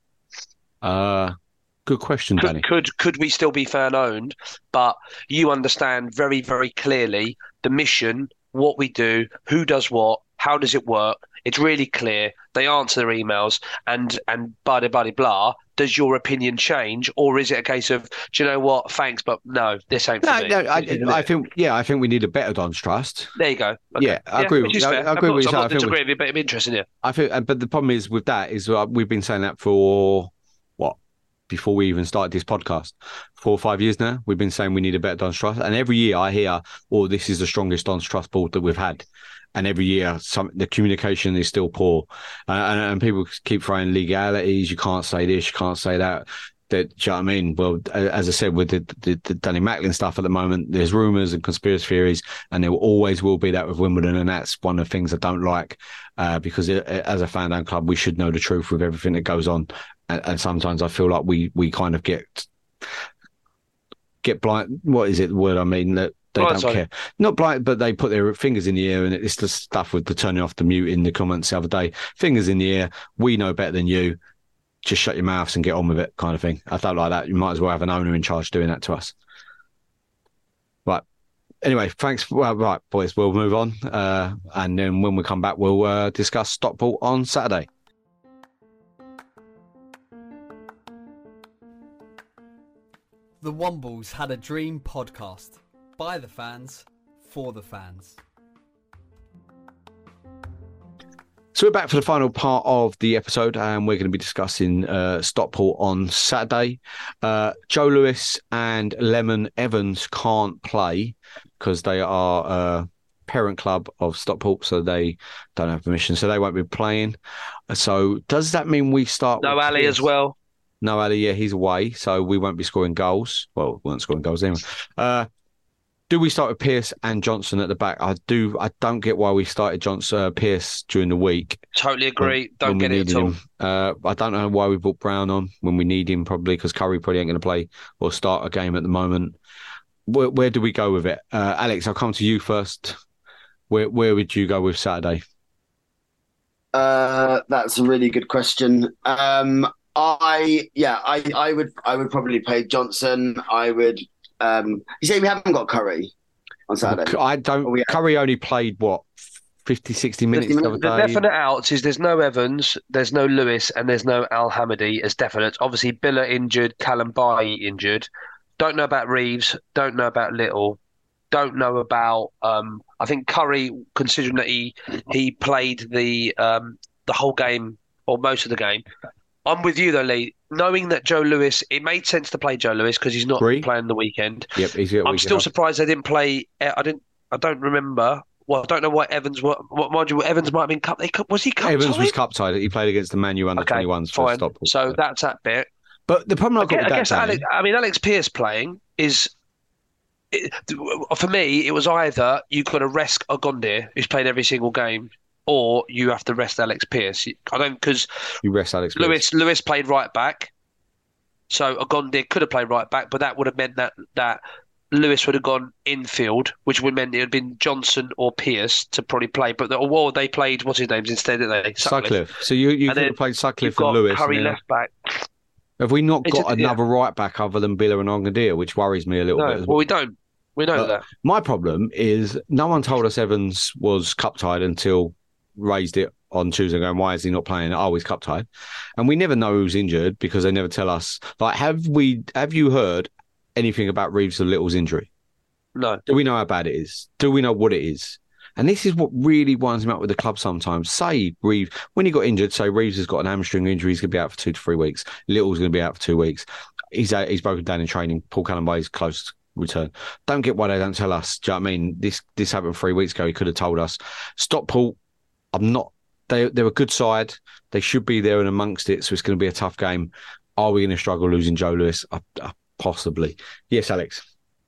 Uh, good question,
could,
Danny.
Could, could we still be fan-owned, but you understand very, very clearly the mission, what we do, who does what, how does it work? It's really clear. They answer their emails, and and blah blah blah blah. Does your opinion change, or is it a case of, do you know what? Thanks, but no, this ain't for
no,
me.
No, I, I think yeah, I think we need a better Don's Trust.
There you go. Okay.
Yeah, I agree.
Which
with,
is
I,
fair.
I agree
I'm
with
not,
you.
I'm
I
not
think
disagreeing, but I'm interested in it.
I think, but the problem is with that is uh, we've been saying that for what before we even started this podcast, four or five years now. We've been saying we need a better Don's Trust, and every year I hear, "Oh, this is the strongest Don's Trust board that we've had." And every year, some the communication is still poor, uh, and, and people keep throwing legalities. You can't say this, you can't say that. That, do you know what I mean? Well, as I said, with the, the, the Danny Macklin stuff at the moment, there's rumours and conspiracy theories, and there always will be that with Wimbledon, and that's one of the things I don't like, uh, because it, as a fan-owned club, we should know the truth with everything that goes on, and, and sometimes I feel like we we kind of get get blind. What is it? The word I mean that. They
Blind
don't
side.
care. Not blind, but they put their fingers in the air, and it's the stuff with the turning off the mute in the comments the other day. Fingers in the air. We know better than you. Just shut your mouths and get on with it, kind of thing. I don't like that. You might as well have an owner in charge doing that to us. Right. Anyway, thanks. Well, right, boys, we'll move on. Uh, and then when we come back, we'll uh, discuss Stockport on Saturday.
The Wombles Had a Dream podcast. By the fans, for the fans.
So we're back for the final part of the episode, and we're going to be discussing uh, Stockport on Saturday. Uh, Joe Lewis and Lemon Evans can't play because they are a parent club of Stockport, so they don't have permission, so they won't be playing. So does that mean we start
No
with
Ali
Pierce?
as well.
No Ali, yeah, he's away, so we won't be scoring goals. Well, we won't scoring goals anyway. Uh, Do we start with Pierce and Johnson at the back? I do. I don't get why we started Johnson uh, Pierce during the week.
Totally agree.
When,
don't
when
get it at all.
Him. Uh, I don't know why we brought Brown on when we need him, probably because Curry probably ain't going to play or start a game at the moment. Where, where do we go with it? Uh, Alex, I'll come to you first. Where where would you go with Saturday?
Uh, that's a really good question. Um, I yeah, I, I would I would probably play Johnson. I would. Um, you say we haven't got Curry on Saturday?
I don't.
We
Curry only played what fifty, sixty minutes
fifty
the other
The
day.
definite outs is there's no Evans, there's no Lewis, and there's no Al Hamidi as definite. Obviously, Billa injured, Callum Bailly injured. Don't know about Reeves. Don't know about Little. don't know about. Um, I think Curry, considering that he he played the um, the whole game or most of the game. I'm with you though, Lee. Knowing that Joe Lewis, it made sense to play Joe Lewis because he's not
Three?
playing the weekend.
Yep, he's got a
I'm
weekend
still
off.
surprised they didn't play. I didn't. I don't remember. Well, I don't know what Evans. What, what mind you, Evans might have been cup. They cup was he cup
Evans
tied?
was cup tied. He played against the Man U under
Okay,
twenty-ones for
fine.
Stockport.
So that's that bit.
But the problem
I
I've got
guess,
with
I
that
guess
game,
Alex. I mean, Alex Pearce playing is. It, for me, it was either you've got to rest Agondir, who's played every single game, or you have to rest Alex Pearce. I don't because
you rest Alex Pearce.
Lewis Lewis played right back, so Agondir could have played right back, but that would have meant that that Lewis would have gone infield, which would have meant it would have been Johnson or Pearce to probably play. But the, or they played what's his names instead, didn't they?
Sutcliffe. So you you
And
could
then
have played Sutcliffe
You've got
and Lewis.
Curry
and then-
left back.
Have we not
It's
got
just- yeah.
another right back other than Billa and Ongadir, which worries me a little
No,
bit as
well,
well?
we don't. We know
But
that.
My problem is no one told us Evans was cup tied until raised it on Tuesday going, why is he not playing? Oh, he's cup tied. And we never know who's injured because they never tell us. Like, have we? Have you heard anything about Reeves of Little's injury?
No.
Do we know how bad it is? Do we know what it is? And this is what really winds me up with the club sometimes. Say Reeves, when he got injured, say Reeves has got an hamstring injury, he's going to be out for two to three weeks. Little's going to be out for two weeks. He's out, he's broken down in training. Paul Callum is close to return. Don't get why they don't tell us. Do you know what I mean? This this happened three weeks ago. He could have told us. Stockport, I'm not, they, they're a good side. They should be there and amongst it, so it's going to be a tough game. Are we going to struggle losing Joe Lewis? Uh, uh, possibly. Yes, Alex.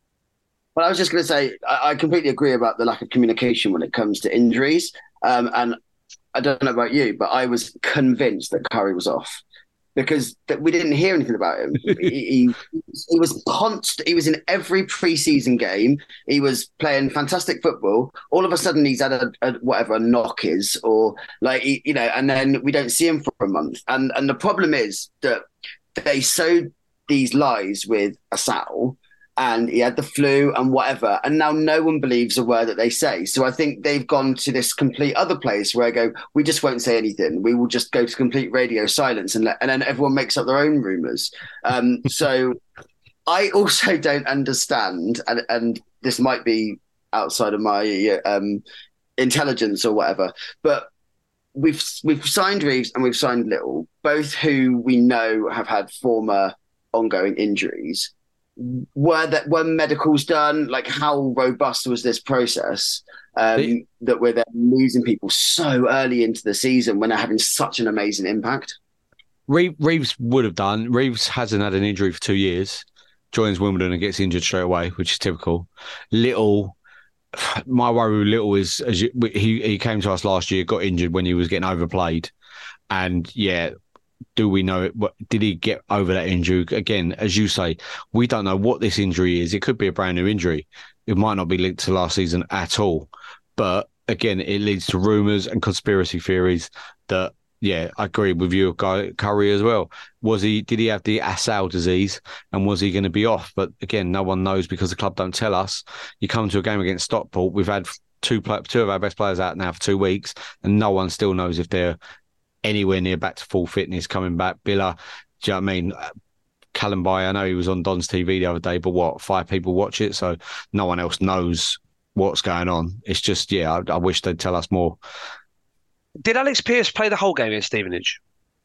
Well, I was just going to say, I, I completely agree about the lack of communication when it comes to injuries. Um, and I don't know about you, but I was convinced that Curry was off because that we didn't hear anything about him. he, he, he was constant. He was in every preseason game. He was playing fantastic football. All of a sudden, he's had a, a whatever a knock is, or like he, you know, and then we don't see him for a month. And and the problem is that they sowed these lies with Asal. And he had the flu and whatever. And now no one believes a word that they say. So I think they've gone to this complete other place where I go, we just won't say anything. We will just go to complete radio silence and let, and then everyone makes up their own rumours. Um, so I also don't understand, and, and this might be outside of my um, intelligence or whatever, but we've we've signed Reeves and we've signed Little, both who we know have had former ongoing injuries. Were that were medicals done? Like, how robust was this process um,
The-
that we're then losing people so early into the season when they're having such an amazing impact?
Reeves, Reeves would have done. Reeves hasn't had an injury for two years. Joins Wimbledon and gets injured straight away, which is typical. Little, my worry with Little is as you, he he came to us last year, got injured when he was getting overplayed, and yeah. Do we know it? What, did he get over that injury? Again, as you say, we don't know what this injury is. It could be a brand new injury. It might not be linked to last season at all. But again, it leads to rumours and conspiracy theories that, yeah, I agree with you, Guy Curry as well. Was he? Did he have the Asal disease? And was he going to be off? But again, no one knows because the club don't tell us. You come to a game against Stockport, we've had two, two of our best players out now for two weeks, and no one still knows if they're anywhere near back to full fitness coming back. Billa, do you know what I mean? Callum Bay, I know he was on Don's T V the other day, but what, five people watch it, so no one else knows what's going on. It's just, yeah, I, I wish they'd tell us more.
Did Alex Pearce play the whole game in Stevenage?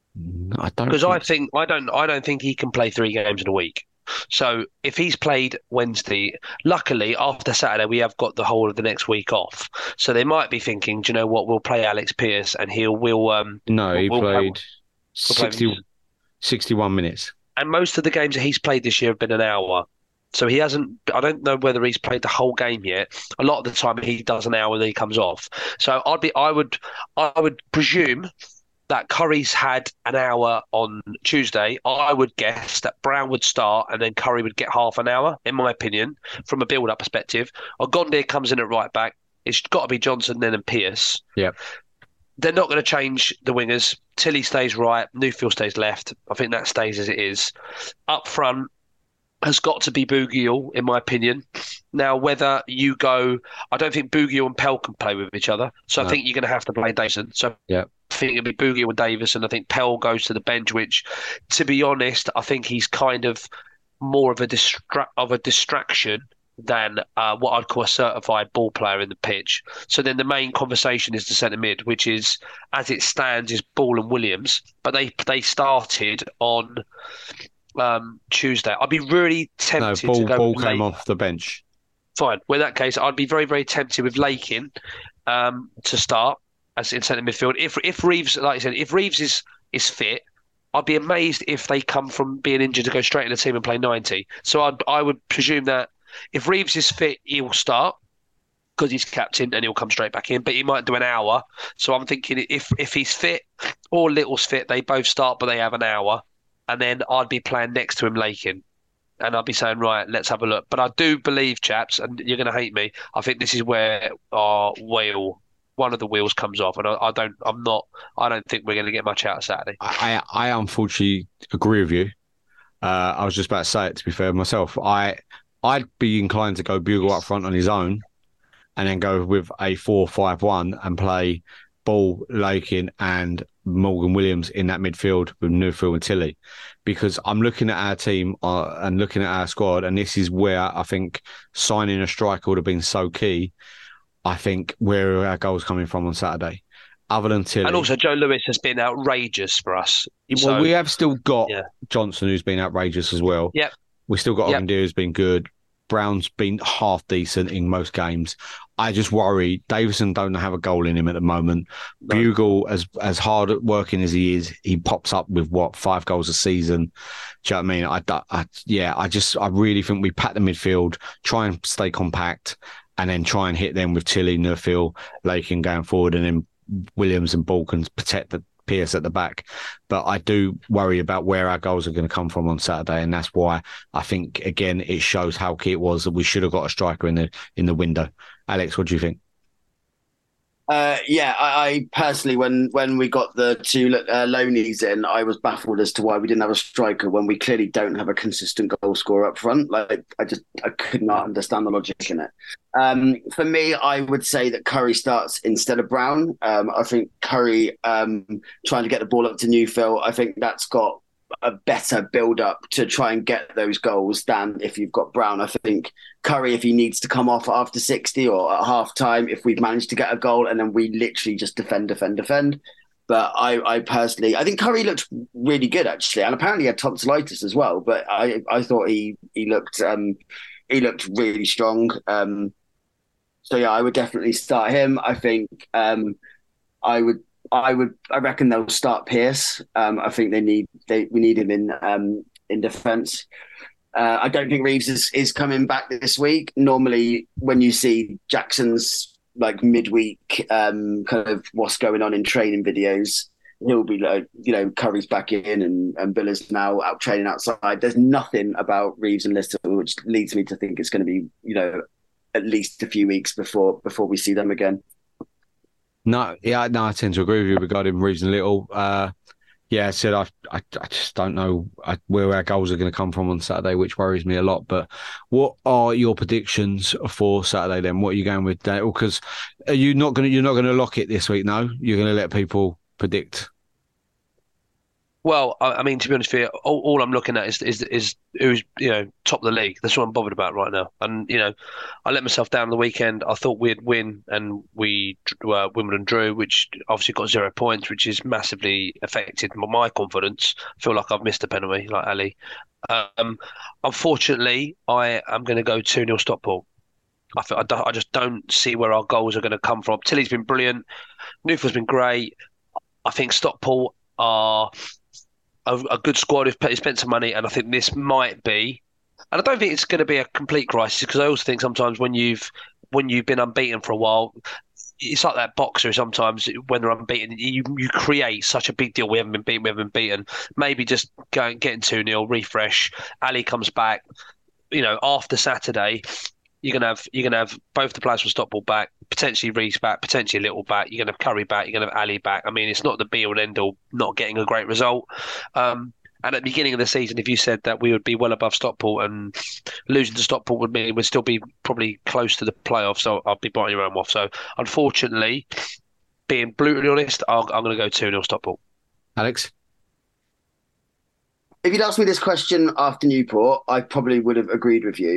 I don't
Because
think
I think I don't I don't think he can play three games in a week. So if he's played Wednesday, luckily after Saturday we have got the whole of the next week off. So they might be thinking, do you know what? We'll play Alex Pearce and he'll will um
No, he
we'll play-
played
we'll play-
sixty, sixty-one minutes.
and most of the games that he's played this year have been an hour. So he hasn't. I don't know whether he's played the whole game yet. A lot of the time he does an hour and then he comes off. So I'd be. I would. I would presume that Curry's had an hour on Tuesday. I would guess that Brown would start and then Curry would get half an hour, in my opinion, from a build-up perspective. Ogondir comes in at right back. It's got to be Johnson then and Pearce.
Yep.
They're not going to change the wingers. Tilly stays right. Newfield stays left. I think that stays as it is. Up front has got to be Bougiel, in my opinion. Now, whether you go... I don't think Bougiel and Pell can play with each other. So
No.
I think you're going to have to play Davison. So
Yep.
I think it'll be Bougiel and Davis, and I think Pell goes to the bench, which, to be honest, I think he's kind of more of a distra- of a distraction than uh, what I'd call a certified ball player in the pitch. So then the main conversation is the centre mid, which is, as it stands, is Ball and Williams. But they they started on um, Tuesday. I'd be really tempted
no, Ball,
to go.
Ball
with
came
Lake.
off the bench.
Fine. Well, in that case, I'd be very, very tempted with Lakin um, to start as in centre midfield. If if Reeves, like I said, if Reeves is is fit, I'd be amazed if they come from being injured to go straight in the team and play ninety. So I'd, I would presume that if Reeves is fit, he'll start because he's captain and he'll come straight back in. But he might do an hour. So I'm thinking if if he's fit or Little's fit, they both start, but they have an hour. And then I'd be playing next to him, Lakin. And I'd be saying, right, let's have a look. But I do believe, chaps, and you're going to hate me, I think this is where our wheel, one of the wheels comes off. And I, I don't, I'm not, I don't think we're going to get much out of Saturday.
I, I unfortunately agree with you. Uh, I was just about to say it, to be fair myself. I, I'd be inclined to go Bugle up front on his own and then go with a four five one and play Ball, Lakin and Morgan Williams in that midfield with Neufville and Tilly, because I'm looking at our team uh, and looking at our squad, and this is where I think signing a striker would have been so key. I think where are our goals coming from on Saturday, other than Tilly?
And also Joe Lewis has been outrageous for us.
Well,
So,
we have still got
yeah.
Johnson, who's been outrageous as well.
Yep.
We still got
Yep.
Ogundia, who's been good. Brown's been half decent in most games. I just worry Davison don't have a goal in him at the moment.
No.
Bugle, as as hard at working as he is, he pops up with what five goals a season. Do you know what I mean? I, I yeah, I just I really think we pat the midfield, try and stay compact, and then try and hit them with Tilly, Neufville, Lakin going forward, and then Williams and Ball can protect the Pierce at the back. But I do worry about where our goals are going to come from on Saturday, and that's why I think again it shows how key it was that we should have got a striker in the in the window. Alex, what do you think?
Uh, yeah, I, I personally, when when we got the two uh, loanies in, I was baffled as to why we didn't have a striker when we clearly don't have a consistent goal scorer up front. Like, I just I could not understand the logic in it. Um, for me, I would say that Curry starts instead of Brown. Um, I think Curry um, trying to get the ball up to Neufville, I think that's got a better build-up to try and get those goals than if you've got Brown. I think Curry, if he needs to come off after sixty or at half-time, if we've managed to get a goal and then we literally just defend, defend, defend. But I, I personally, I think Curry looked really good, actually. And apparently he had tonsillitis as well. But I, I thought he he looked um, he looked really strong. Um, so, yeah, I would definitely start him. I think um, I would I would. I reckon they'll start Pierce. Um, I think they need. They we need him in um, in defence. Uh, I don't think Reeves is, is coming back this week. Normally, when you see Jackson's like midweek um, kind of what's going on in training videos, he'll be like, you know, Curry's back in and and Bill is now out training outside. There's nothing about Reeves and Lister which leads me to think it's going to be, you know, at least a few weeks before before we see them again.
No, yeah, no, I tend to agree with you regarding Reeves and Little. Uh, yeah, I said I, I, I just don't know where our goals are going to come from on Saturday, which worries me a lot. But what are your predictions for Saturday then? What are you going with, Dale? Because are you not going to you're not going to lock it this week? No, you're going to let people predict.
Well, I, I mean, to be honest with you, all, all I'm looking at is, is is who's, you know, top of the league. That's what I'm bothered about right now. And, you know, I let myself down the weekend. I thought we'd win, and we uh, Wimbledon drew, which obviously got zero points, which has massively affected my confidence. I feel like I've missed a penalty, like Ali. Um, unfortunately, I am going to go two nil Stockport. I, feel, I, don't, I just don't see where our goals are going to come from. Tilly's been brilliant. Neufville's been great. I think Stockport are A, a good squad who've spent some money, and I think this might be, and I don't think it's going to be a complete crisis, because I also think sometimes when you've when you've been unbeaten for a while, it's like that boxer. Sometimes when they're unbeaten, you you create such a big deal. We haven't been beaten. We haven't been beaten. Maybe just going getting two nil, refresh. Ali comes back. You know, after Saturday, you're gonna have you're gonna have both the players from Stockport back, potentially Reece back, potentially Little back. You're gonna have Curry back. You're gonna have Ali back. I mean, it's not the be all and end all not getting a great result. Um, and at the beginning of the season, if you said that we would be well above Stockport, and losing to Stockport would mean we'd still be probably close to the playoffs, so I'll be biting your own off. So unfortunately, being brutally honest, I'll, I'm going to go two nil Stockport.
Alex?
If you'd asked me this question after Newport, I probably would have agreed with you.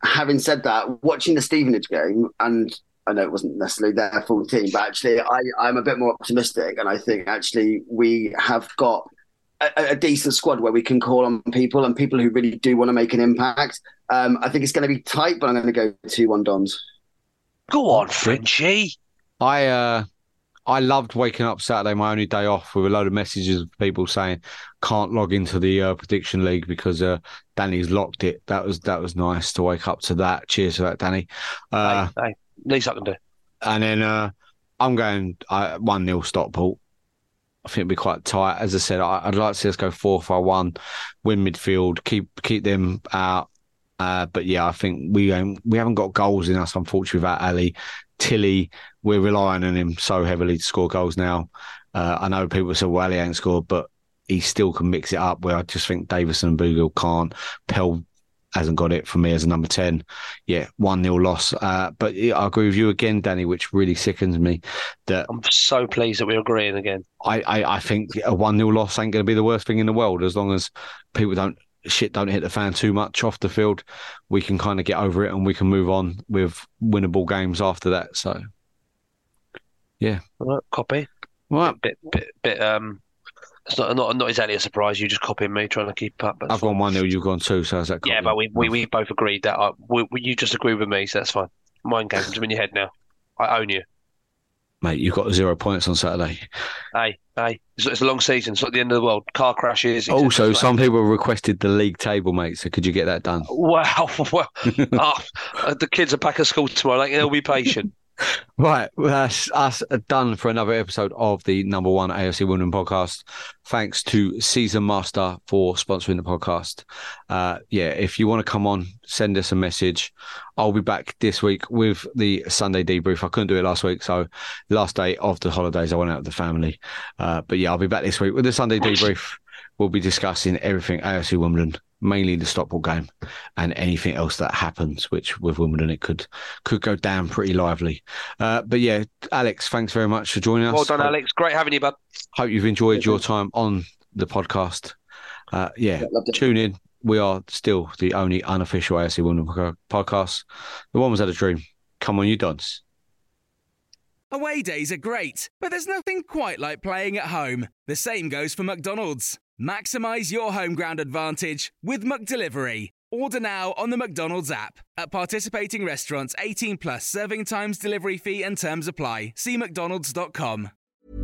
having said that, watching the Stevenage game, and I know it wasn't necessarily their full team, but actually I, I'm a bit more optimistic, and I think actually we have got a, a decent squad where we can call on people and people who really do want to make an impact. Um, I think it's going to be tight, but I'm going to go two one Dons.
Go on, Frenchie.
I uh, I loved waking up Saturday, my only day off, with a load of messages of people saying can't log into the uh, prediction league because uh, Danny's locked it. That was that was nice to wake up to that. Cheers for that, Danny. Uh,
hey, hey, least I can do.
And then uh, I'm going uh, one nil Stockport. I think it'll be quite tight. As I said, I, I'd like to see us go four five one, win midfield, keep keep them out. Uh, but yeah, I think we um, we haven't got goals in us, unfortunately, without Ali. Tilly, we're relying on him so heavily to score goals now. Uh, I know people say, well, Ali ain't scored, but he still can mix it up, where I just think Davison and Bogle can't. Pell hasn't got it for me as a number ten. Yeah, one nil loss. Uh, but yeah, I agree with you again, Danny, which really sickens me. That
I'm so pleased that we're agreeing again.
I, I, I think a one nil loss ain't going to be the worst thing in the world, as long as people don't shit don't hit the fan too much off the field. We can kind of get over it and we can move on with winnable games after that. So, yeah.
Right, copy.
Right.
Bit, bit, bit, um, it's not, not, not exactly a surprise. You just copying me, trying to keep up.
I've gone one nil, you've gone two, so how's that?
Yeah, but we, we, we both agreed that I, we, we, you just agree with me, so that's fine. Mind games, I'm in your head now. I own you.
Mate, you've got zero points on Saturday.
Hey, hey, it's, it's a long season. It's not the end of the world. Car crashes.
Also, some people requested the league table, mate. So could you get that done?
Wow. Well, oh, the kids are back at school tomorrow. Like, they'll be patient.
Right, well, that's us done for another episode of the number one A F C Wimbledon podcast. Thanks to Season Master for sponsoring the podcast. Uh, yeah, if you want to come on, send us a message. I'll be back this week with the Sunday debrief. I couldn't do it last week, so last day of the holidays, I went out with the family. Uh, but yeah, I'll be back this week with the Sunday debrief. We'll be discussing everything A F C Wimbledon, mainly the Stockport game and anything else that happens, which with Wimbledon, it could could go down pretty lively. Uh, but yeah, Alex, thanks very much for joining us.
Well done, hope, Alex. Great having you, bud.
Hope you've enjoyed your time on the podcast. Uh, yeah, yeah tune in. We are still the only unofficial A F C Wimbledon podcast. The one was had a dream. Come on, you Dons.
Away days are great, but there's nothing quite like playing at home. The same goes for McDonald's. Maximise your home ground advantage with McDelivery. Order now on the McDonald's app. At participating restaurants, eighteen plus, serving times, delivery fee and terms apply. See mcdonalds dot com.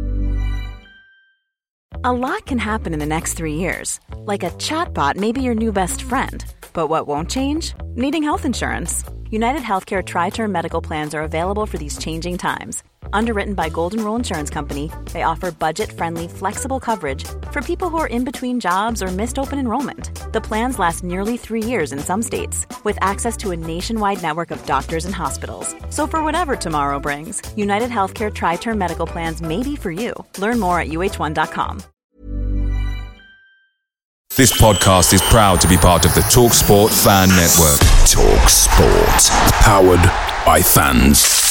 A lot can happen in the next three years. Like a chatbot may be your new best friend. But what won't change? Needing health insurance. United Healthcare Tri-Term Medical Plans are available for these changing times. Underwritten by Golden Rule Insurance Company, they offer budget-friendly, flexible coverage for people who are in between jobs or missed open enrollment. The plans last nearly three years in some states, with access to a nationwide network of doctors and hospitals. So for whatever tomorrow brings, United Healthcare Tri-Term Medical Plans may be for you. Learn more at U H one dot com.
This podcast is proud to be part of the TalkSport Fan Network. TalkSport. Powered by fans.